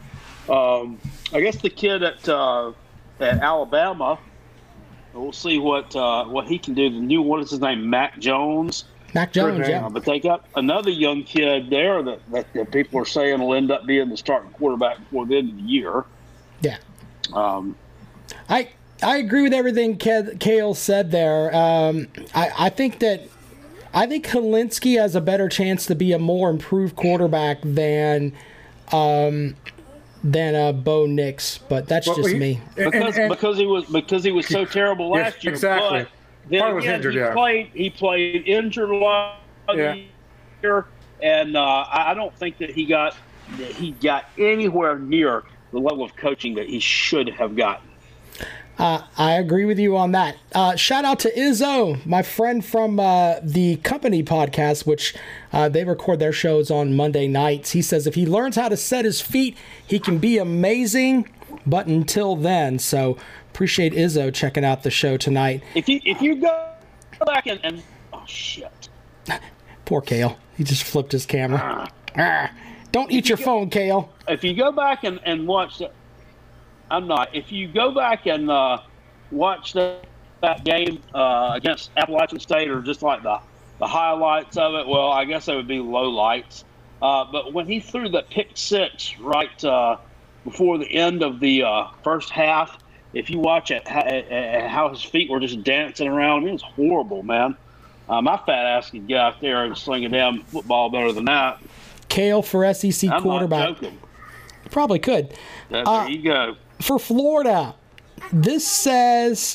Um, I guess the kid at uh, at Alabama, we'll see what uh, what he can do. The new, what is his name, Mac Jones? Mac Jones, Good yeah. Uh, but they got another young kid there that, that, that people are saying will end up being the starting quarterback before the end of the year. Yeah. Um, I I agree with everything Ke- Kale said there. Um, I, I think that I think Kalinsky has a better chance to be a more improved quarterback than um, than uh, Bo Nix, but that's Well, just he- me. and- because and- because he was because he was so terrible Yes, last year. exactly. But then Probably was again, injured, he yeah. played he played injured a lot of Yeah. the year, and uh, I I don't think that he got that he got anywhere near the level of coaching that he should have gotten. Uh, I agree with you on that. Uh, shout out to Izzo, my friend from uh, the Company podcast, which uh, they record their shows on Monday nights. He says if he learns how to set his feet, he can be amazing, but until then. So appreciate Izzo checking out the show tonight. If you if you go back and, and oh shit. Poor Kale. He just flipped his camera. Ah, don't eat your phone, Kale. If you go back and, and watch that, I'm not. If you go back and uh, watch that, that game uh, against Appalachian State, or just like the, the highlights of it, well, I guess they would be low lights. Uh, but when he threw that pick six right uh, before the end of the uh, first half, if you watch it, how, how his feet were just dancing around, it was horrible, man. Uh, my fat ass could get out there and sling a damn football better than that. Kale for S E C I'm quarterback. not joking. Probably could. There Uh, you go. For Florida, this says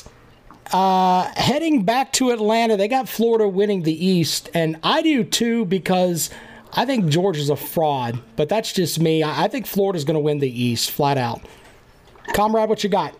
uh, heading back to Atlanta, they got Florida winning the East, and I do too because I think Georgia's a fraud, but that's just me. I, I think Florida's going to win the East, flat out. Comrade, what you got?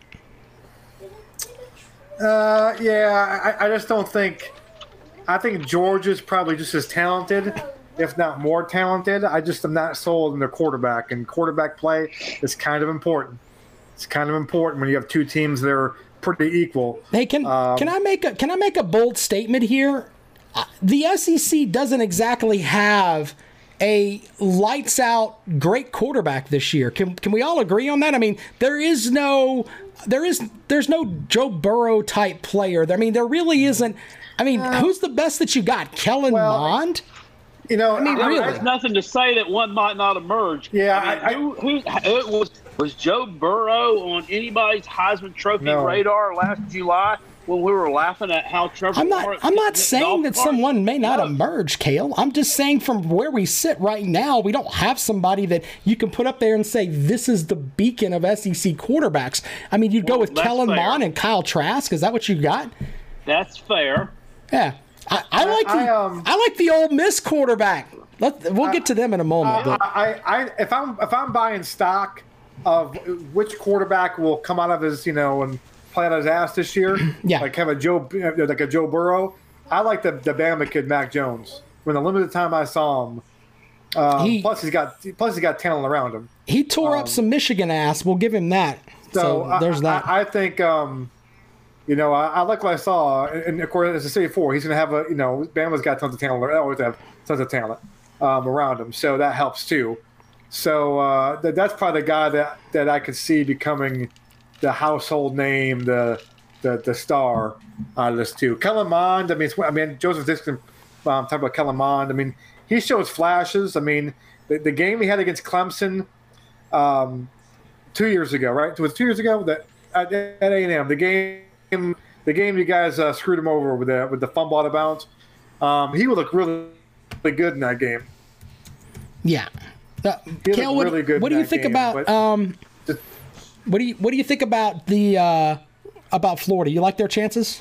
Uh, yeah, I, I just don't think. I think Georgia's probably just as talented, if not more talented. I just am not sold on their quarterback, and quarterback play is kind of important. It's kind of important when you have two teams that are pretty equal. Hey, can Um, can I make a can I make a bold statement here? Uh, The S E C doesn't exactly have a lights out great quarterback this year. Can can we all agree on that? I mean, there is no there is there's no Joe Burrow type player. I mean, there really isn't. I mean, who's the best that you got? Kellen well, Mond? You know, I mean, I, really. There's nothing to say that one might not emerge. Yeah, I mean, I- I- who, who, it was was Joe Burrow on anybody's Heisman Trophy No. radar last July when we were laughing at how Trevor I'm not. Lawrence I'm not hit saying golf that carts? someone may not No. emerge, Kale. I'm just saying from where we sit right now, we don't have somebody that you can put up there and say this is the beacon of S E C quarterbacks. I mean, you'd go Well, with that's Kellen fair. Mond and Kyle Trask. Is that what you got? That's fair. Yeah, I, I like the I, um, I like the Ole Miss quarterback. Let we'll get to them in a moment. but I, I, I, if I'm if I'm buying stock of which quarterback will come out of his, you know, and play out his ass this year, Yeah. like have a Joe, like a Joe Burrow. I like the the Bama kid, Mac Jones. When the limited time I saw him, um, He- plus he's got plus he's got talent around him. he tore up some Michigan ass. We'll give him that. So, um, So, there's I, that. I, I think, um, you know, I, I like what I saw, and, and of course, as I said before, he's going to have a, you know, Bama's got tons of talent. They always have tons of talent um, around him, so that helps too. So uh, that, that's probably the guy that, that I could see becoming the household name, the the, the star out of this too. Kellen Mond, I mean, it's, I mean, Joseph Dixon Um, talking about Kellen Mond. I mean, he shows flashes. I mean, the, the game he had against Clemson um, two years ago, right? It was two years ago that at, at A and M. The game, the game you guys uh, screwed him over with the with the fumble out of bounds. Um, he would look really, really good in that game. Yeah. Uh, Kale, what, really good what do you think game, about um, just, what do you what do you think about the uh, about Florida? You like their chances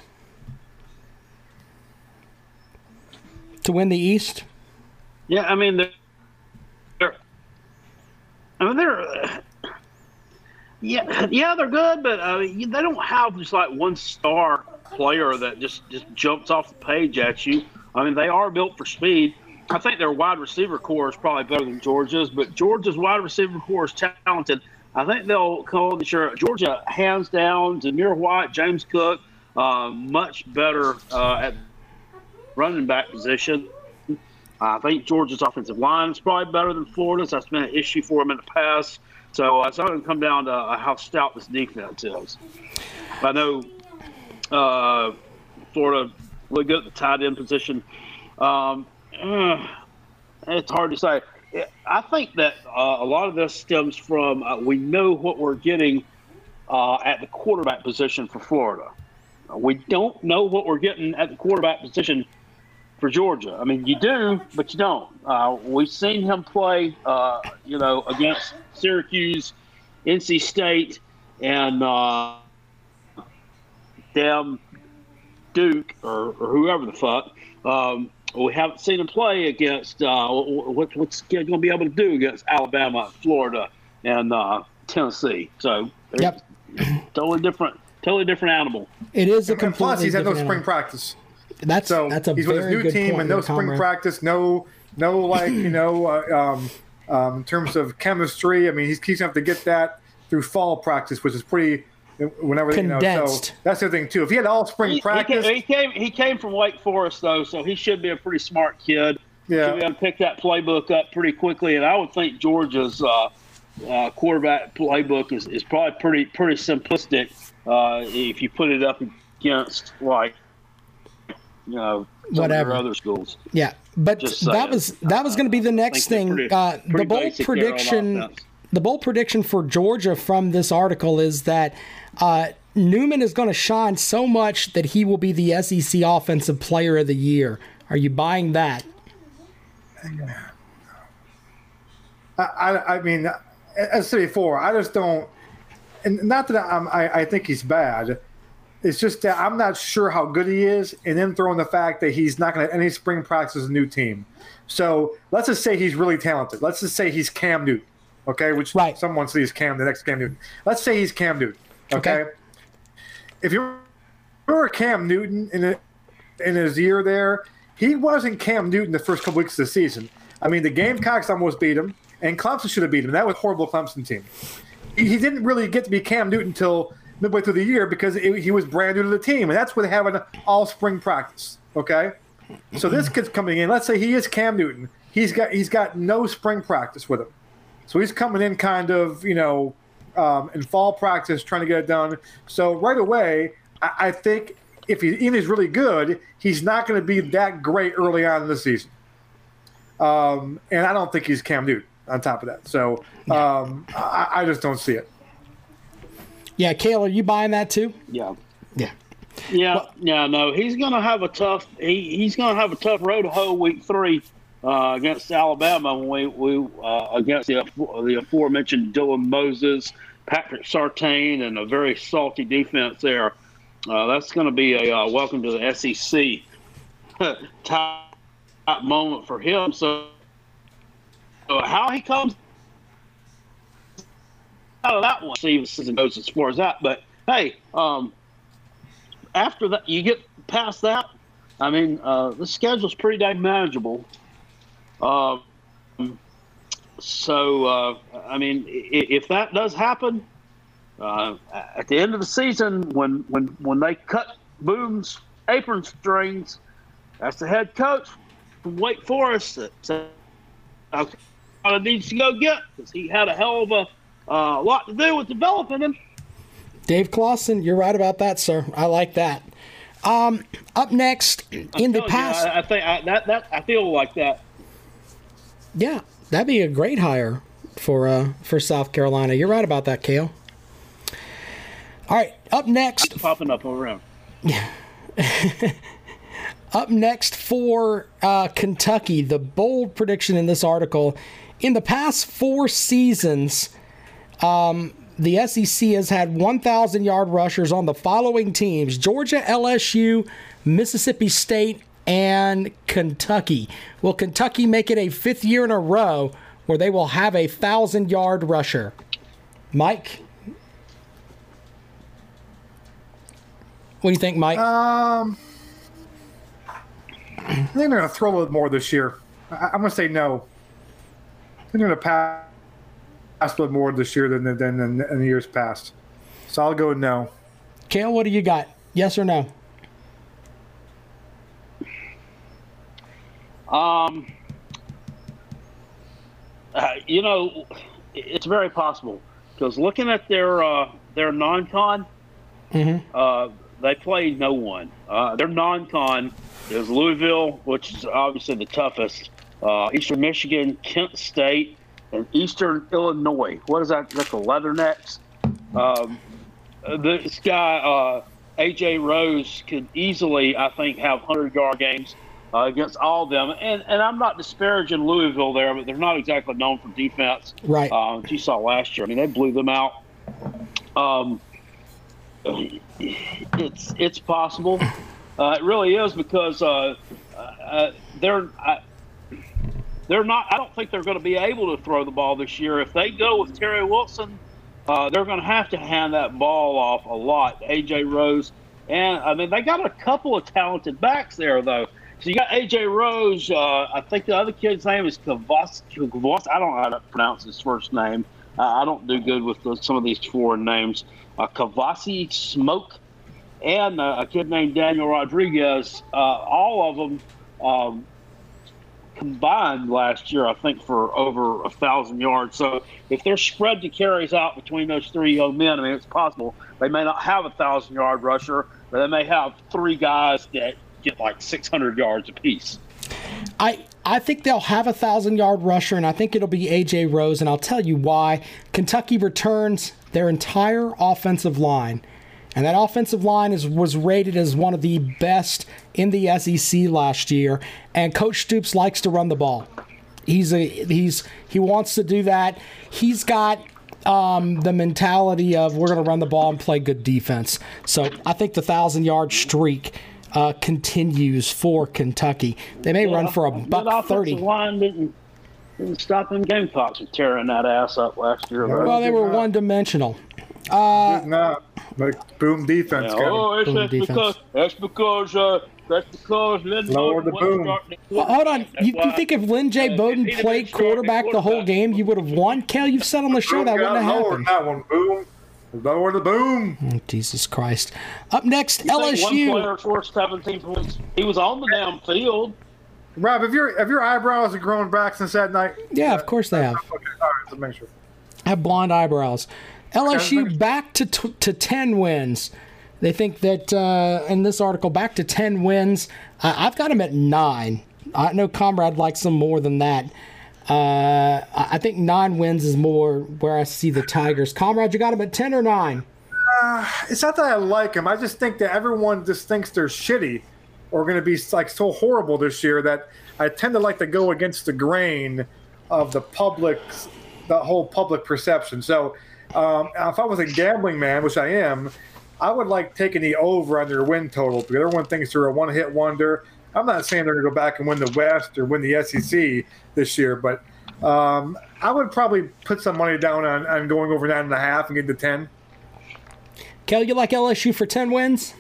to win the East? Yeah, I mean they're, they're I mean they're yeah yeah they're good, but uh, they don't have just like one star player that just just jumps off the page at you. I mean they are built for speed. I think their wide receiver core is probably better than Georgia's, but Georgia's wide receiver core is talented. I think they'll come sure Georgia hands down. Zamir White, James Cook, uh, much better uh, at running back position. I think Georgia's offensive line is probably better than Florida's. That's been an issue for them in the past. So uh, it's not going to come down to uh, how stout this defense is. I know uh, Florida really good at the tight end position. Um, Uh, it's hard to say. I think that uh, a lot of this stems from uh, we know what we're getting uh, at the quarterback position for Florida. Uh, we don't know what we're getting at the quarterback position for Georgia. I mean, you do, but you don't. Uh, we've seen him play, uh, you know, against Syracuse, N C State, and uh, damn Duke or, or whoever the fuck. Um, We haven't seen him play against uh, what, what's going to be able to do against Alabama, Florida, and uh, Tennessee. So, yep. totally different, totally different animal. It is a and completely plus, he's had no different spring animal. practice. That's So that's a he's with his very new good team point and no there, spring Comrade. practice, no, no like you know, uh, um, um, in terms of chemistry. I mean, he's, he's going to have to get that through fall practice, which is pretty. Whenever Condensed. you know, so that's the thing too. If he had all spring He, he, practice, came, he came. He came from Wake Forest though, so he should be a pretty smart kid. Yeah. Should be able to pick that playbook up pretty quickly, and I would think Georgia's uh, uh, quarterback playbook is, is probably pretty pretty simplistic uh, if you put it up against like you know some Whatever. of their other schools. Yeah, but Just that saying. was that was going to be the next think thing. they're pretty- uh, the pretty bold basic there on prediction, offense. the bold prediction for Georgia from this article is that uh, Newman is going to shine so much that he will be the S E C Offensive Player of the Year. Are you buying that? I, I, I mean, as I said before, I just don't. And not that I'm, I, I think he's bad. It's just that I'm not sure how good he is, and then throwing the fact that he's not going to have any spring practice as a new team. So let's just say he's really talented. Let's just say he's Cam Newton, okay? Which right. someone sees Cam, the next Cam Newton. Let's say he's Cam Newton, okay? okay. If you were Cam Newton in a, in his year there, he wasn't Cam Newton the first couple weeks of the season. I mean, the Gamecocks almost beat him, and Clemson should have beat him. That was a horrible Clemson team. He, he didn't really get to be Cam Newton until midway through the year because it, he was brand new to the team, and that's with having all spring practice. Okay, so this kid's coming in. Let's say he is Cam Newton. He's got he's got no spring practice with him, so he's coming in kind of you know um, in fall practice trying to get it done. So right away, I, I think if he Ian is really good, he's not going to be that great early on in the season. Um, and I don't think he's Cam Newton on top of that. So um, I, I just don't see it. Yeah, Cale, are you buying that too? Yeah. Yeah. Yeah, well, yeah, no, he's going to have a tough. He, he's going to have a tough road to hoe week three uh, against Alabama when we, we uh, against the the aforementioned Dylan Moses, Patrick Surtain, and a very salty defense there. Uh, that's going to be a uh, welcome to the S E C type moment for him. So, so how he comes out of that one, see if the season goes as far as that. But hey, um, after that, you get past that. I mean, uh, the schedule's pretty dang manageable. Um, so, uh, I mean, if that does happen, uh, at the end of the season, when when when they cut Boone's apron strings, that's the head coach from Wake Forest that said, okay, needs to go get because he had a hell of a uh, lot to do with developing him. Dave Clawson, you're right about that, sir. I like that. Um, up next in I'm the telling past, you, I, I think I, that that I feel like that. yeah, that'd be a great hire for uh, for South Carolina. You're right about that, Kale. All right, up next, It's popping up around. up next for uh, Kentucky. The bold prediction in this article: in the past four seasons, um, the S E C has had one thousand yard rushers on the following teams: Georgia, L S U, Mississippi State, and Kentucky. Will Kentucky make it a fifth year in a row where they will have a one thousand yard rusher? Mike? What do you think, Mike? Um, I think they're going to throw a little more this year. I, I'm going to say no. I think they're going to pass a little more this year than, than, than in the years past. So I'll go no. Kale, what do you got? Yes or no? Um, uh, you know, it's very possible because looking at their uh, their non-con, Mm-hmm. uh, they play no one. Uh, their non-con is Louisville, which is obviously the toughest. Uh, Eastern Michigan, Kent State, and Eastern Illinois. What is that? That's the Leathernecks. Um, this guy, uh, A J Rose, could easily, I think, have hundred-yard games uh, against all of them. And and I'm not disparaging Louisville there, but they're not exactly known for defense. Right. Uh, which you saw last year. I mean, they blew them out. Um, it's it's possible. Uh, it really is because uh, uh, they're uh, they're not. I don't think they're going to be able to throw the ball this year. If they go with Terry Wilson, uh, they're going to have to hand that ball off a lot. A J Rose, and I mean they got a couple of talented backs there though. So you got A J Rose. Uh, I think the other kid's name is Kavas. Kavas. I don't know how to pronounce his first name. Uh, I don't do good with the, some of these foreign names. Uh, Kavasi Smoke, and uh, a kid named Daniel Rodriguez. Uh, all of them um, combined last year, I think, for over a thousand yards. So if they're spread the carries out between those three young men, I mean, it's possible they may not have a thousand yard rusher, but they may have three guys that get like six hundred yards apiece. I I think they'll have a thousand-yard rusher, and I think it'll be A J Rose, and I'll tell you why. Kentucky returns their entire offensive line, and that offensive line is was rated as one of the best in the S E C last year, and Coach Stoops likes to run the ball. He's a he's he wants to do that. He's got um, the mentality of we're going to run the ball and play good defense. So I think the thousand-yard streak Uh, continues for Kentucky. They may yeah, run for a buck thirty. Line didn't, didn't stop them Gamecocks from tearing that ass up last year. No, well, they were not. one-dimensional. Uh, not like boom defense. Yeah, oh, it's, boom that's, defense. Because, that's because uh, that's because Lynn Lower Bowden the boom. starting to well, hold on. You, you think if Lynn J. uh, Bowden if played quarterback the whole game, you would have won? Kel, you've said on the show that wouldn't have happened. That one, boom. Lower the boom. Oh, Jesus Christ. Up next, you L S U. One player scored seventeen points. He was on the damn field. Rob, have your have your eyebrows have grown back since that night? Yeah, of course they have. Okay, all right, to make sure. Have blonde eyebrows. L S U back to t- to ten wins. They think that uh, in this article, back to ten wins. Uh, I've got them at nine. I know Comrade likes them more than that. Uh, I think nine wins is more where I see the Tigers. Comrade, you got them at ten or nine? Uh, it's not that I like them. I just think that everyone just thinks they're shitty or going to be like so horrible this year that I tend to like to go against the grain of the public, the whole public perception. So um, if I was a gambling man, which I am, I would like taking the over on their win total because everyone thinks they're a one-hit wonder. I'm not saying they're going to go back and win the West or win the S E C this year, but um, I would probably put some money down on, on going over nine and a half and getting to ten. Kel, you like L S U for ten wins?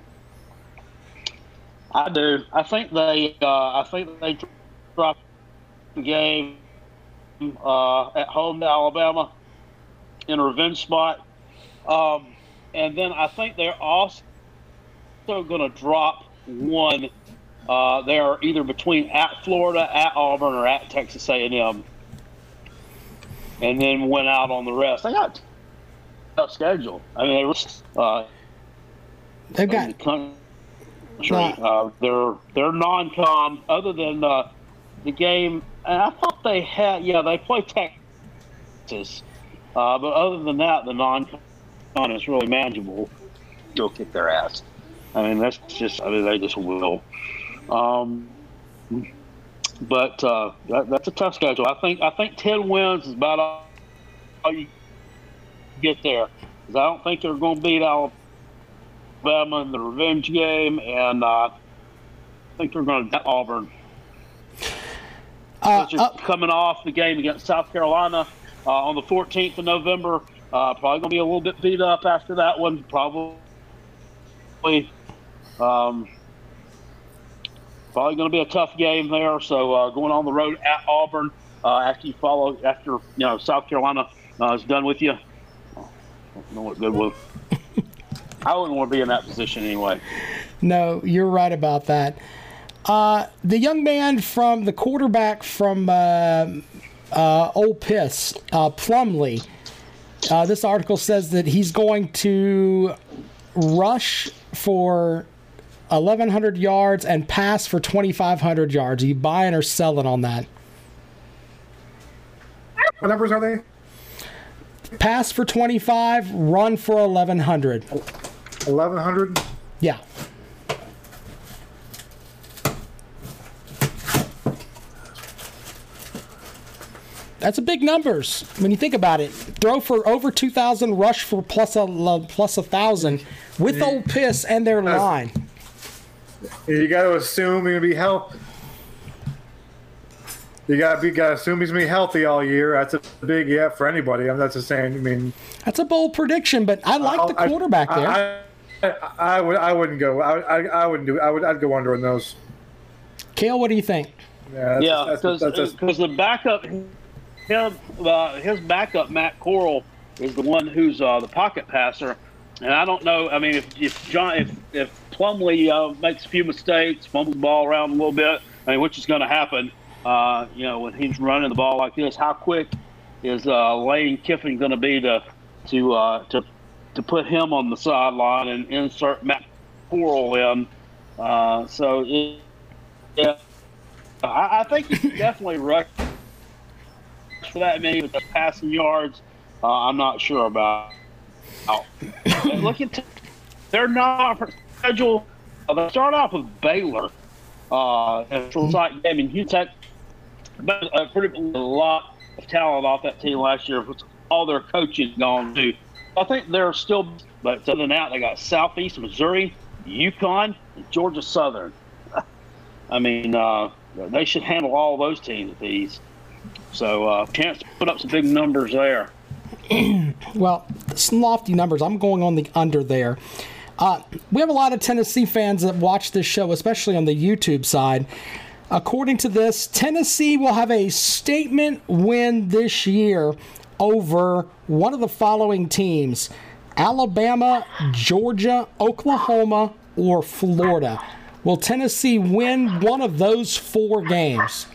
I do. I think they. Uh, I think they dropped the game uh, at home to Alabama in a revenge spot, um, and then I think they're also going to drop one. Uh, they're either between at Florida, at Auburn, or at Texas A and M, and then went out on the rest. They got a tough schedule. I mean, they were, uh, They've got the Uh, they're they're non-con other than uh, the game. And I thought they had yeah they play Texas, uh, but other than that, the non-con is really manageable. They'll kick their ass. I mean that's just I mean they just will. Um, but uh, that, that's a tough schedule. I think I think ten wins is about all, all you get there. Because I don't think they're going to beat Alabama in the revenge game, and uh, I think they're going to beat Auburn. Uh, just uh, coming off the game against South Carolina uh, on the fourteenth of November. Uh, probably going to be a little bit beat up after that one. Probably, um, probably going to be a tough game there. So uh, going on the road at Auburn uh, after you follow after you know South Carolina uh, is done with you. I don't know what good will. I wouldn't want to be in that position anyway. No, you're right about that. Uh, the young man from the quarterback from uh, uh, Ole Miss, uh, Plumlee. Uh, this article says that he's going to rush for eleven hundred yards and pass for twenty-five hundred yards. Are you buying or selling on that? What numbers are they? Pass for twenty-five, run for eleven hundred. eleven hundred? Yeah. That's a big numbers when you think about it. Throw for over two thousand, rush for plus a plus a thousand with Ole Miss and their line. You got to assume you're gonna be healthy. You got to be got to assume he's gonna be healthy all year. That's a big yeah for anybody. I'm not just saying. I mean, that's a bold prediction, but I like I'll, the quarterback I, there. I, I, I would. I wouldn't go. I, I. I wouldn't do. I would. I'd go under on those. Kale, what do you think? Yeah, because yeah, because the backup. Him, uh, his backup, Matt Corral, is the one who's uh, the pocket passer, and I don't know. I mean, if if John, if if Plumlee uh, makes a few mistakes, fumbles the ball around a little bit, I mean, which is going to happen, uh, you know, when he's running the ball like this, how quick is uh, Lane Kiffin going to be to to uh, to to put him on the sideline and insert Matt Corral in? Uh, so, it, yeah, I, I think he can definitely rush for that many with the passing yards. Uh, I'm not sure about. Look at they're not schedule. Uh, they start off with Baylor. Uh, and it's like I mean, Utah, but uh, pretty a lot of talent off that team last year. With all their coaching gone too. I think they're still, but other than that, they got Southeast Missouri, UConn, and Georgia Southern. I mean, uh, they should handle all those teams with these. So, uh, chance to put up some big numbers there. Well, some lofty numbers. I'm going on the under there. Uh, we have a lot of Tennessee fans that watch this show, especially on the YouTube side. According to this, Tennessee will have a statement win this year over one of the following teams: Alabama, Georgia, Oklahoma, or Florida. Will Tennessee win one of those four games?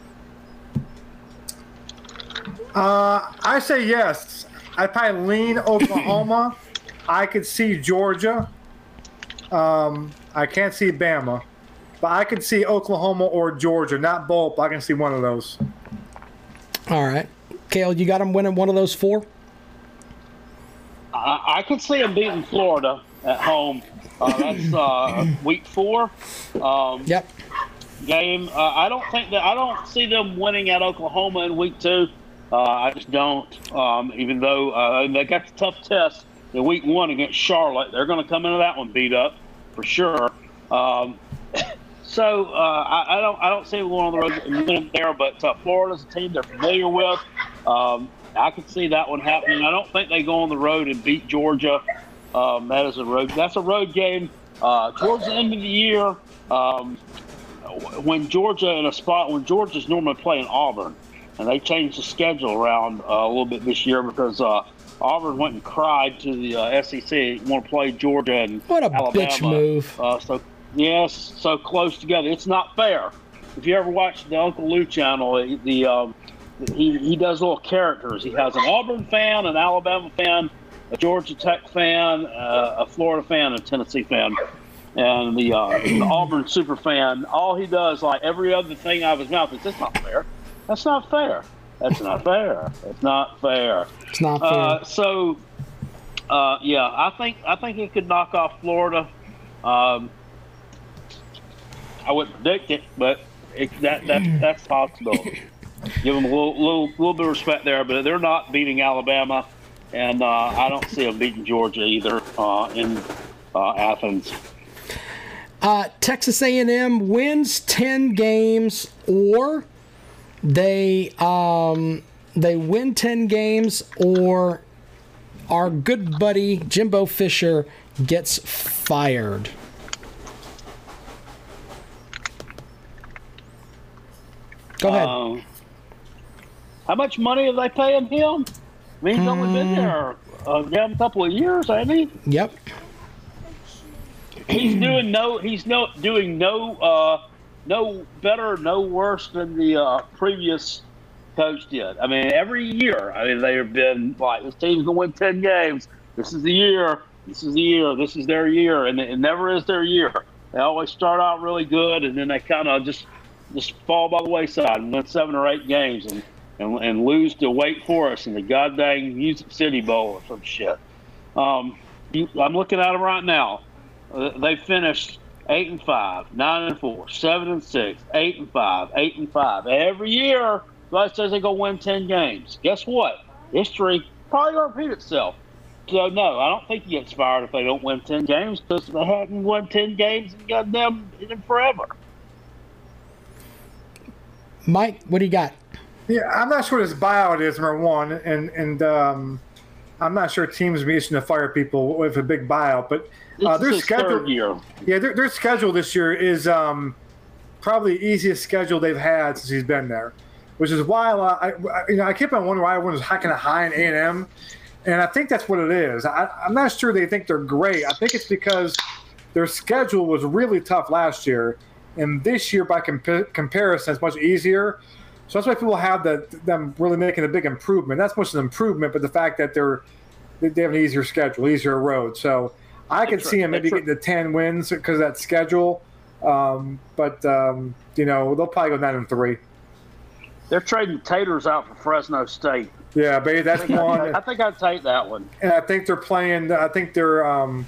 Uh, I say yes. I probably lean Oklahoma. I could see Georgia. Um, I can't see Bama, but I could see Oklahoma or Georgia. Not both, but I can see one of those. All right, Cale, you got them winning one of those four. I, I could see them beating Florida at home. Uh, that's uh, week four. Um, yep. Game. Uh, I don't think that. I don't see them winning at Oklahoma in week two. Uh, I just don't. Um, even though uh, they got the tough test in week one against Charlotte, they're going to come into that one beat up for sure. Um, so uh, I, I don't. I don't see them going on the road and winning there. But uh, Florida's a team they're familiar with. Um, I could see that one happening. I don't think they go on the road and beat Georgia. Um, that is a road. That's a road game. Uh, towards the end of the year, um, when Georgia in a spot when Georgia's normally playing Auburn. And they changed the schedule around uh, a little bit this year because uh, Auburn went and cried to the uh, S E C, want to play Georgia and what a Alabama. Bitch move. Uh, so yes, so close together. It's not fair. If you ever watch the Uncle Lou channel, the um, he he does little characters. He has an Auburn fan, an Alabama fan, a Georgia Tech fan, uh, a Florida fan, and a Tennessee fan. And the, uh, the Auburn super fan, all he does, like every other thing out of his mouth, is that's not fair. That's not fair. That's not fair. That's not fair. It's not fair. Uh, so, uh, yeah, I think I think he could knock off Florida. Um, I wouldn't predict it, but it, that that that's possible. Give them a little little little bit of respect there, but they're not beating Alabama, and uh, I don't see them beating Georgia either uh, in uh, Athens. Uh, Texas A and M wins ten games, or they um, they win ten games, or our good buddy Jimbo Fisher gets fired. Go ahead. Um, how much money are they paying him? I mean, he's only been there uh, damn a couple of years, hasn't he? Yep. He's doing no. He's no doing no. Uh, no better, no worse than the uh, previous coach did. I mean, every year. I mean, they have been like, this team's gonna win ten games. This is the year. This is the year. This is their year, and it never is their year. They always start out really good, and then they kind of just just fall by the wayside and win seven or eight games, and, and and lose to Wake Forest in the goddamn Music City Bowl or some shit. Um, you, I'm looking at them right now. Uh, they finished eight and five, nine and four, seven and six, eight and five, eight and five. Every year, somebody says they're gonna win ten games. Guess what? History probably gonna repeat itself. So no, I don't think he gets fired if they don't win ten games, because they haven't won ten games in goddamn in forever. Mike, what do you got? Yeah, I'm not sure what his buyout is, number one, and and um, I'm not sure teams are used to fire people with a big buyout, but uh, This their is his schedule, third year. yeah, their, their schedule this year is um, probably the easiest schedule they've had since he's been there, which is why a lot, I, I you know I keep on wondering why everyone's kind of high in A and M, and I think that's what it is. I, I'm not sure they think they're great. I think it's because their schedule was really tough last year, and this year by compa- comparison, it's much easier. So that's why people have the, them really making a big improvement. That's much an improvement, but the fact that they're they have an easier schedule, easier road. So I could That's see right. them maybe That's getting to ten wins because of that schedule. Um, but um, you know they'll probably go nine and three. They're trading taters out for Fresno State. Yeah, baby, that's one. I think I'd take that one. And I think they're playing. I think they're. Um,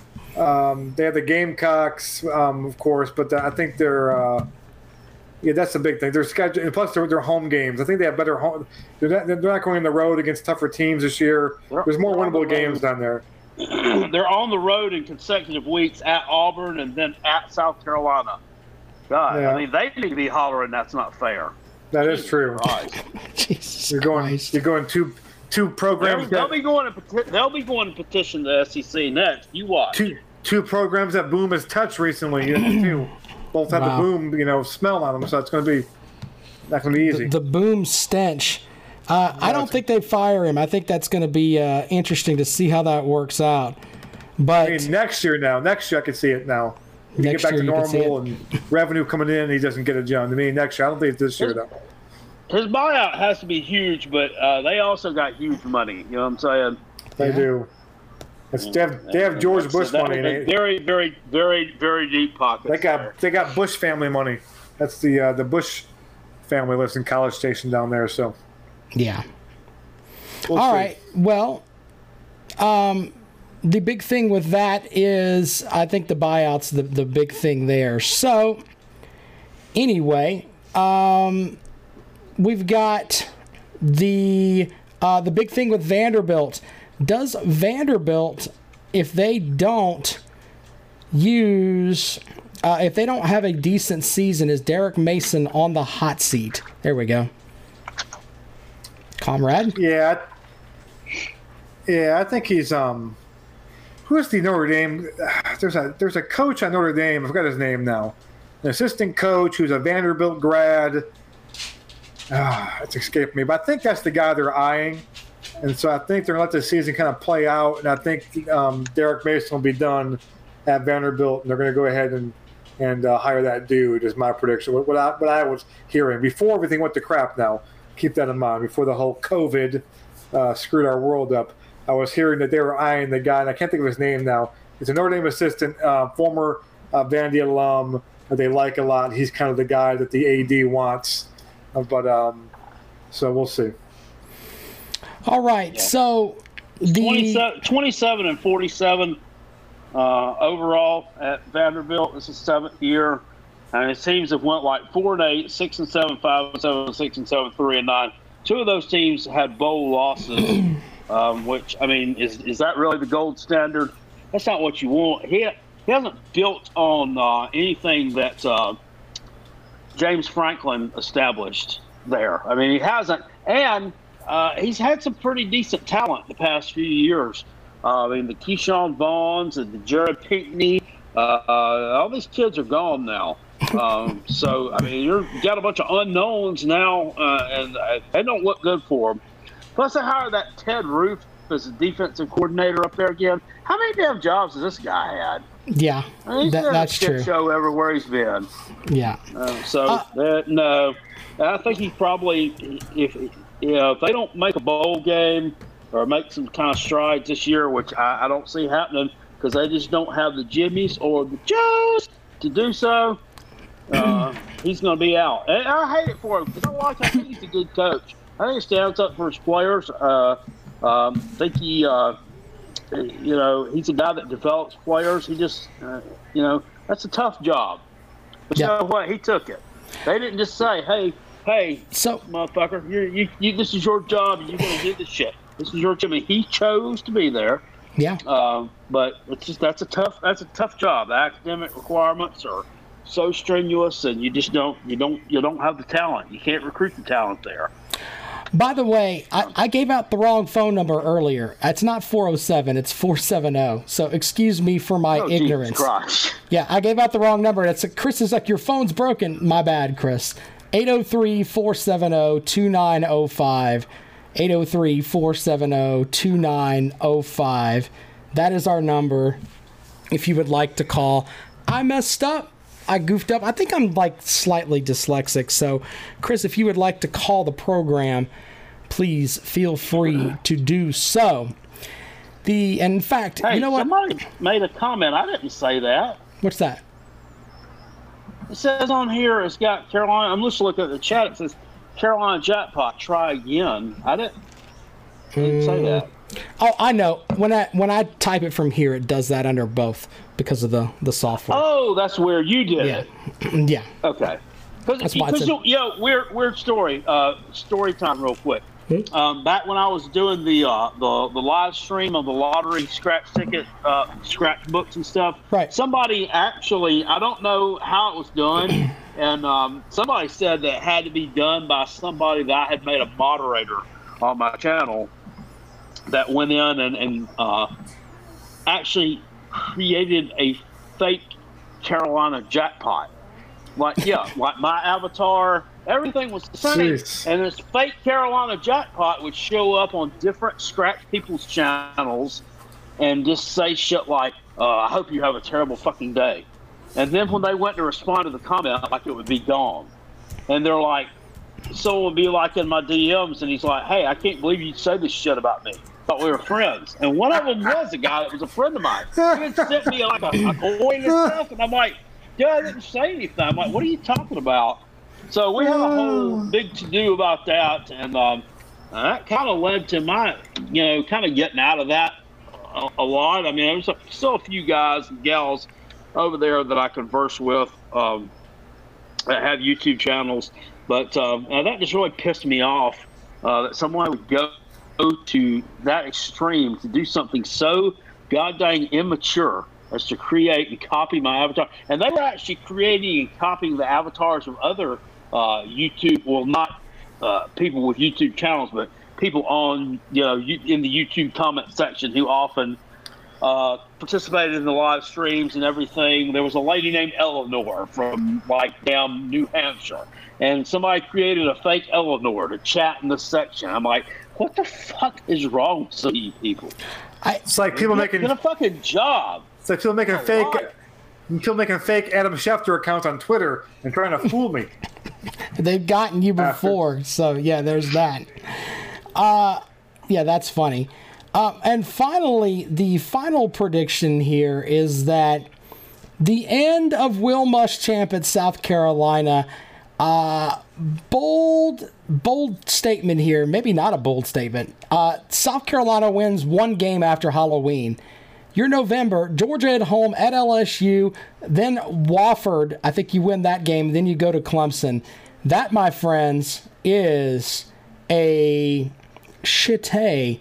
um, they have the Gamecocks, um, of course, but I think they're. Uh, yeah, that's the big thing. They're scheduled, and plus they're, they're home games. I think they have better home. They're not, they're not going on the road against tougher teams this year. There's more winnable games down there. They're on the road in consecutive weeks at Auburn and then at South Carolina. God, Yeah. I mean, they need to be hollering that's not fair. That is true. Right. Jesus You're going. Christ. You're going two two programs. They'll That, be going to peti- they'll be going to petition the S E C next. You watch. two two programs that Boom has touched recently. You know, too. Both have Wow. the Boom, you know, smell on them, so it's going to be not going to be easy. The, the boom stench. Uh, I don't think they fire him. I think that's going to be uh, interesting to see how that works out. But I mean, next year now, next year I can see it now. You Next get back year to you can see normal and revenue coming in, he doesn't get a jump. I mean, next year, I don't think it's this year though. His buyout has to be huge, but uh, they also got huge money. You know what I'm saying? They Yeah. do. It's, they have they have George That's- Bush that money. was And a they, very, very, very, very deep pockets. they there. got they got Bush family money. That's the uh, the Bush family lives in College Station down there. So yeah. we'll All see. right. Well, um, the big thing with that is I think the buyout's the, the big thing there. So, anyway, um, we've got the uh, the big thing with Vanderbilt. Does Vanderbilt, if they don't use, uh, if they don't have a decent season, is Derek Mason on the hot seat? There we go. Comrade? Yeah, I- yeah, I think he's um. Who's the Notre Dame? There's a there's a coach at Notre Dame. I forgot his name now. An assistant coach who's a Vanderbilt grad. Ah, it's escaped me, but I think that's the guy they're eyeing, and so I think they're gonna let the season kind of play out. And I think um, Derek Mason will be done at Vanderbilt, and they're gonna go ahead and and uh, hire that dude. Is my prediction. What, what I what I was hearing before everything went to crap. Now keep that in mind. Before the whole COVID uh, screwed our world up. I was hearing that they were eyeing the guy, and I can't think of his name now. It's a Notre Dame assistant, uh, former uh, Vandy alum that they like a lot. He's kind of the guy that the A D wants. Uh, but um, so we'll see. All right. Yeah. So the twenty-seven, twenty-seven and forty-seven uh, overall at Vanderbilt. This is seventh year. And his teams have went like four and eight, six and seven, five and seven, six and seven, three and nine. Two of those teams had bowl losses, um, which I mean, is is that really the gold standard? That's not what you want. He he hasn't built on uh, anything that uh, James Franklin established there. I mean, he hasn't, and uh, he's had some pretty decent talent the past few years. Uh, I mean, the Keyshawn Vaughns and the Jared Pinkney, uh, uh, all these kids are gone now. um, so, I mean, you're, you got a bunch of unknowns now, uh, and uh, they don't look good for them. Plus, they hired that Ted Roof as a defensive coordinator up there again. How many damn jobs has this guy had? Yeah, I mean, he's that, been that's a shit true. show everywhere he's been. Yeah. Uh, so, uh, uh, no, I think he probably, if you know, if they don't make a bowl game or make some kind of strides this year, which I, I don't see happening because they just don't have the Jimmies or the Joes to do so. Uh, he's going to be out. And I hate it for him because I like him. I think he's a good coach. I think he stands up for his players. Uh, um, I think he, uh, you know, he's a guy that develops players. He just, uh, you know, that's a tough job. But yeah. you know what? He took it. They didn't just say, hey, hey, so, motherfucker, you, you, you, this is your job and you're going to do this shit. This is your job. I mean, he chose to be there. Yeah. Um, but it's just that's a tough that's a tough job. The academic requirements are so strenuous, and you just don't you don't you don't have the talent. You can't recruit the talent there. By the way, I, I gave out the wrong phone number earlier. It's not four oh seven, it's four seven zero. So excuse me for my Oh, ignorance. Jesus Christ. Yeah, I gave out the wrong number. It's a, Chris is like, your phone's broken. My bad, Chris. eight oh three, four seven zero, two nine oh five. eight oh three, four seven zero, two nine oh five. That is our number if you would like to call. I messed up. I goofed up. I think I'm like slightly dyslexic. So, Chris, if you would like to call the program, please feel free to do so. The and in fact, Hey, you know what? somebody made a comment. I didn't say that. What's that? It says on here it's got Carolina. I'm just looking at the chat. It says Carolina jackpot. Try again. I didn't, I didn't say that. Oh, I know. When I when I type it from here, it does that under both because of the, the software. Oh, that's where you did yeah. it. Yeah. Okay. Because why it's you, you know, weird weird story. Uh, story time, real quick. Hmm? Um, back when I was doing the uh, the the live stream of the lottery scratch ticket uh, scratch books and stuff, right? Somebody actually, I don't know how it was done, and um, somebody said that it had to be done by somebody that I had made a moderator on my channel that went in and, and uh, actually created a fake Carolina jackpot. Like, yeah, like my avatar, everything was the same. Jeez. And this fake Carolina jackpot would show up on different scratch people's channels and just say shit like, uh, I hope you have a terrible fucking day. And then when they went to respond to the comment, like it would be gone. And they're like, someone would be like in my D Ms and he's like, hey, I can't believe you say this shit about me. Thought we were friends. And one of them was a guy that was a friend of mine. He had sent me like a, a coin and stuff. And I'm like, yeah, I didn't say anything. I'm like, what are you talking about? So we had a whole big to-do about that. And um, that kind of led to my, you know, kind of getting out of that a, a lot. I mean, there's a, still a few guys and gals over there that I converse with um, that have YouTube channels. But um, that just really pissed me off uh, that someone would go to that extreme to do something so goddamn immature as to create and copy my avatar. And they were actually creating and copying the avatars of other uh, YouTube, well, not uh, people with YouTube channels, but people on, you know, in the YouTube comment section who often uh, participated in the live streams and everything. There was a lady named Eleanor from, like, down New Hampshire. And somebody created a fake Eleanor to chat in the section. I'm like, what the fuck is wrong with some of you people? I, it's like people get, making get a fucking job. It's like people making a fake, people making fake Adam Schefter accounts on Twitter and trying to fool me. They've gotten you before, After. so yeah, there's that. Uh, yeah, that's funny. Uh, and finally, the final prediction here is that the end of Will Muschamp at South Carolina. Uh, bold, bold statement here. Maybe not a bold statement. Uh, South Carolina wins one game after Halloween. You're November. Georgia at home at L S U. Then Wofford. I think you win that game. Then you go to Clemson. That, my friends, is a shitty,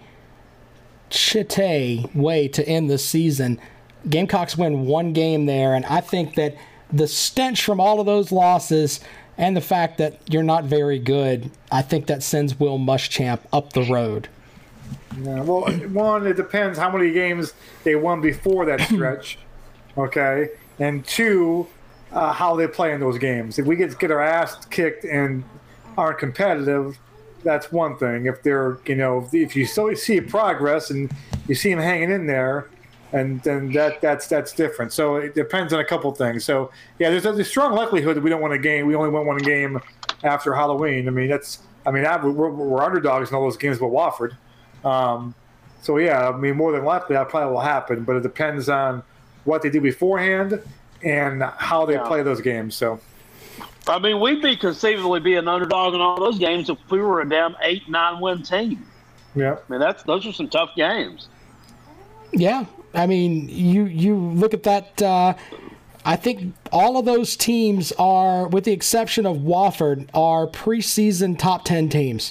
shitty way to end the season. Gamecocks win one game there, and I think that the stench from all of those losses and the fact that you're not very good, I think that sends Will Muschamp up the road. Yeah, well, one, it depends how many games they won before that stretch, okay? And two, uh, how they play in those games. If we get get our ass kicked and aren't competitive, that's one thing. If they're, you know, if you still see progress and you see them hanging in there, and then that that's that's different. So it depends on a couple things. So yeah, there's a, there's a strong likelihood that we don't win a game. We only won one game after Halloween. I mean, that's I mean I, we're, we're underdogs in all those games with Wofford. Um, so yeah, I mean more than likely that probably will happen, but it depends on what they do beforehand and how they yeah. play those games. So I mean, we'd be conceivably be an underdog in all those games if we were a damn eight nine win team. Yeah, I mean that's those are some tough games. Yeah. I mean, you, you look at that. Uh, I think all of those teams are, with the exception of Wofford, are preseason top ten teams.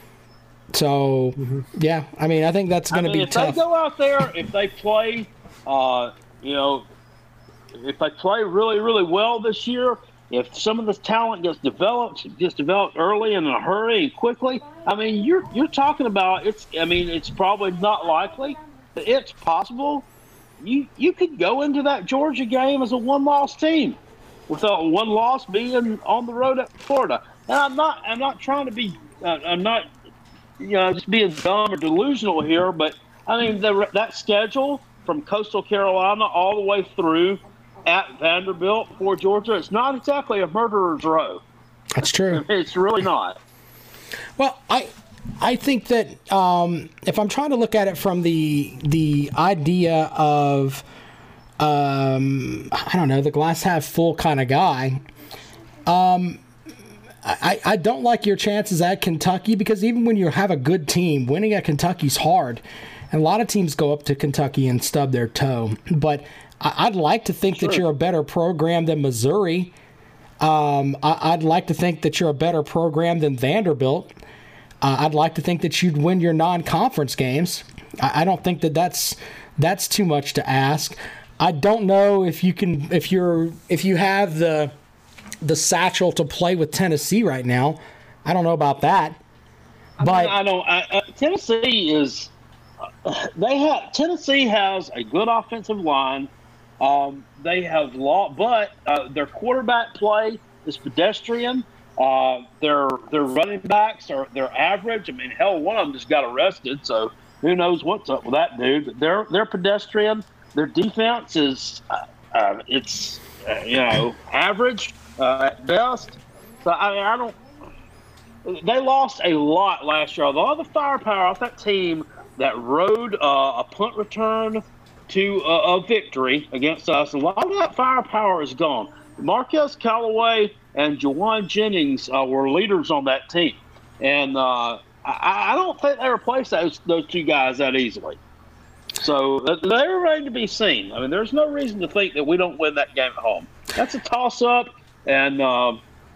So, mm-hmm. yeah, I mean, I think that's going to be if tough. If they go out there, if they play, uh, you know, if they play really, really well this year, if some of this talent gets developed, gets developed early and in a hurry and quickly, I mean, you're you're talking about it's. I mean, it's probably not likely. It's possible you you could go into that Georgia game as a one-loss team, with a one loss being on the road at Florida. And I'm not I'm not trying to be uh, I'm not you know just being dumb or delusional here, but I mean the, that schedule from Coastal Carolina all the way through at Vanderbilt for Georgia, it's not exactly a murderer's row. That's true. It's really not. Well, I. I think that um, if I'm trying to look at it from the the idea of, um, I don't know, the glass half full kind of guy, um, I, I don't like your chances at Kentucky, because even when you have a good team, winning at Kentucky's hard. And a lot of teams go up to Kentucky and stub their toe. But I, I'd like to think sure. that you're a better program than Missouri. Um, I, I'd like to think that you're a better program than Vanderbilt. Uh, I'd like to think that you'd win your non-conference games. I, I don't think that that's that's too much to ask. I don't know if you can if you're if you have the the satchel to play with Tennessee right now. I don't know about that. But I, mean, I don't. I, uh, Tennessee is uh, they have Tennessee has a good offensive line. Um, they have law, but uh, their quarterback play is pedestrian. Uh, their their running backs are they're average. I mean, hell, one of them just got arrested, so who knows what's up with that dude? But they're they're pedestrian. Their defense is uh, uh, it's uh, you know average uh, at best. So I mean, I don't. They lost a lot last year. A lot of the firepower off that team that rode uh, a punt return to uh, a victory against us. A lot of that firepower is gone. Marquez Callaway and Jawan Jennings uh, were leaders on that team, and uh, I, I don't think they replace those those two guys that easily. So they remain to be seen. I mean, there's no reason to think that we don't win that game at home. That's a toss-up, and uh,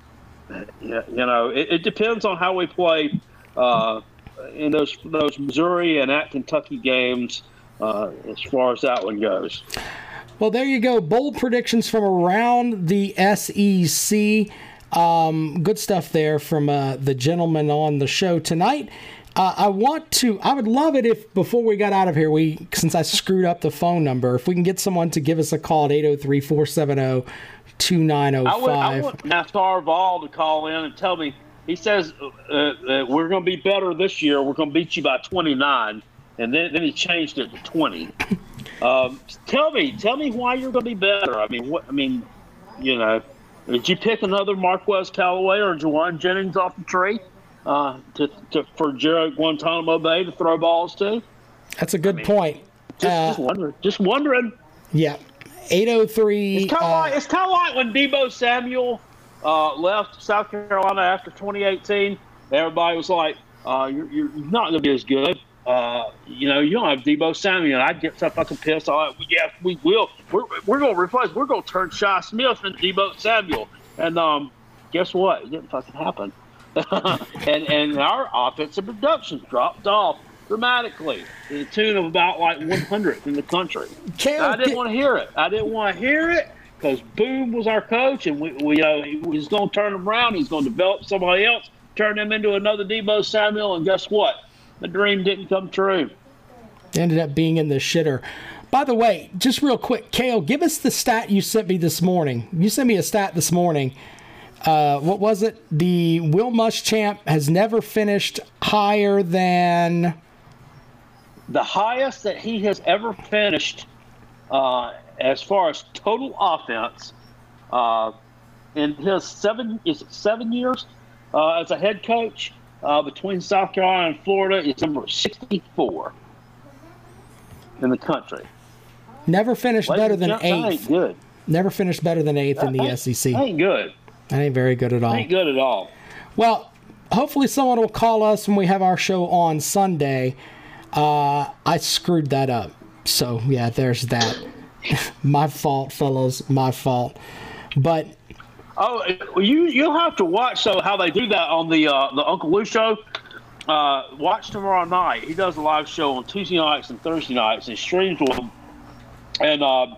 you know it, it depends on how we play uh, in those those Missouri and at Kentucky games uh, as far as that one goes. Well, there you go. Bold predictions from around the S E C. Um, good stuff there from uh, the gentleman on the show tonight. Uh, I want to, I would love it if before we got out of here, we, since I screwed up the phone number, if we can get someone to give us a call at eight oh three, four seven oh, two nine oh five. I, would, I want Nassar Vol to call in and tell me, he says, uh, uh, we're going to be better this year. We're going to beat you by twenty-nine. And then, then he changed it to twenty. Um, tell me, tell me why you're going to be better. I mean, what? I mean, you know, did you pick another Marquez Callaway or Jawan Jennings off the tree uh, to, to for Jared Guantanamo Bay to throw balls to? That's a good I mean, point. Just, Uh, just wondering. Just wondering. Yeah. eight oh three. It's kind of uh, like it's kind of like when Deebo Samuel uh, left South Carolina after twenty eighteen. Everybody was like, uh, "You're you're not going to be as good." Uh, you know, you don't have Deebo Samuel. I get so fucking pissed. I'm like, yeah, we will. We're we're going to replace. We're going to turn Shi Smith into Deebo Samuel. And um, guess what? It didn't fucking happen. and and our offensive production dropped off dramatically to the tune of about like one hundredth in the country. Kale, I didn't get- want to hear it. I didn't want to hear it because Boom was our coach, and we, we uh, he was going to turn them around. He's going to develop somebody else, turn them into another Deebo Samuel, and guess what? The dream didn't come true. Ended up being in the shitter. By the way, just real quick, Kale, give us the stat you sent me this morning. You sent me a stat this morning. Uh, what was it? The Will Muschamp has never finished higher than... The highest that he has ever finished uh, as far as total offense uh, in his seven is it seven years uh, as a head coach uh, between South Carolina and Florida is number sixty-four in the country. Never finished Ladies better and than gents, that ain't eighth. good. Never finished better than eighth in the That S E C. ain't good. That ain't very good at all. Ain't good at all. Well, hopefully someone will call us when we have our show on Sunday. Uh, I screwed that up. So, yeah, there's that. My fault, fellas. My fault. But Oh, you you'll have to watch so how they do that on the uh, the Uncle Lou show. Uh, watch tomorrow night. He does a live show on Tuesday nights and Thursday nights and streams with them. And uh,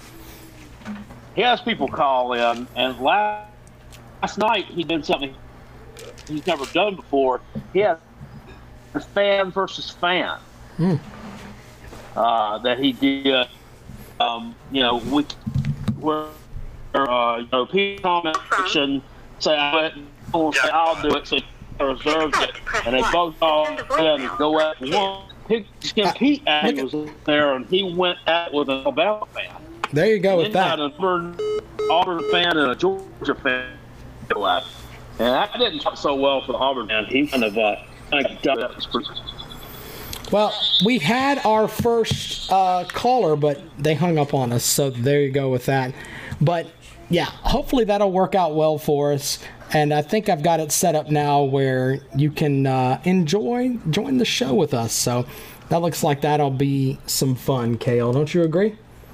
he has people call in. And last, last night he did something he's never done before. He had a fan versus fan Mm. uh, that he did. Um, you know, we where uh, you know people comment section say I will say I'll do it, so he reserved it, and they both all had to go at one. Pigskin Pete Aggie was there, and he went at with an Alabama fan. there you go with Then that. had an Auburn, Auburn fan and a Georgia fan go at it. And that didn't talk so well for the Auburn fan. He kind of uh, kind of got that was pretty. Well, we had our first uh, caller, but they hung up on us. So there you go with that. But, yeah, hopefully that'll work out well for us. And I think I've got it set up now where you can uh, enjoy, join the show with us. So that looks like that'll be some fun, Kale. Don't you agree?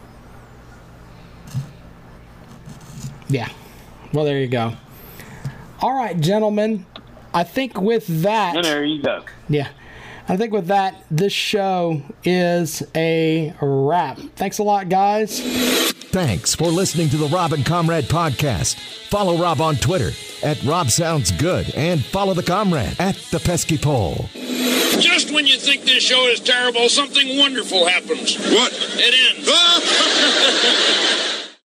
Yeah. Well, there you go. All right, gentlemen. I think with that... And there you go. Yeah. I think with that, this show is a wrap. Thanks a lot, guys. Thanks for listening to the Rob and Comrade podcast. Follow Rob on Twitter at Rob Sounds Good and follow the Comrade at the Pesky Pole. Just when you think this show is terrible, something wonderful happens. What? It ends.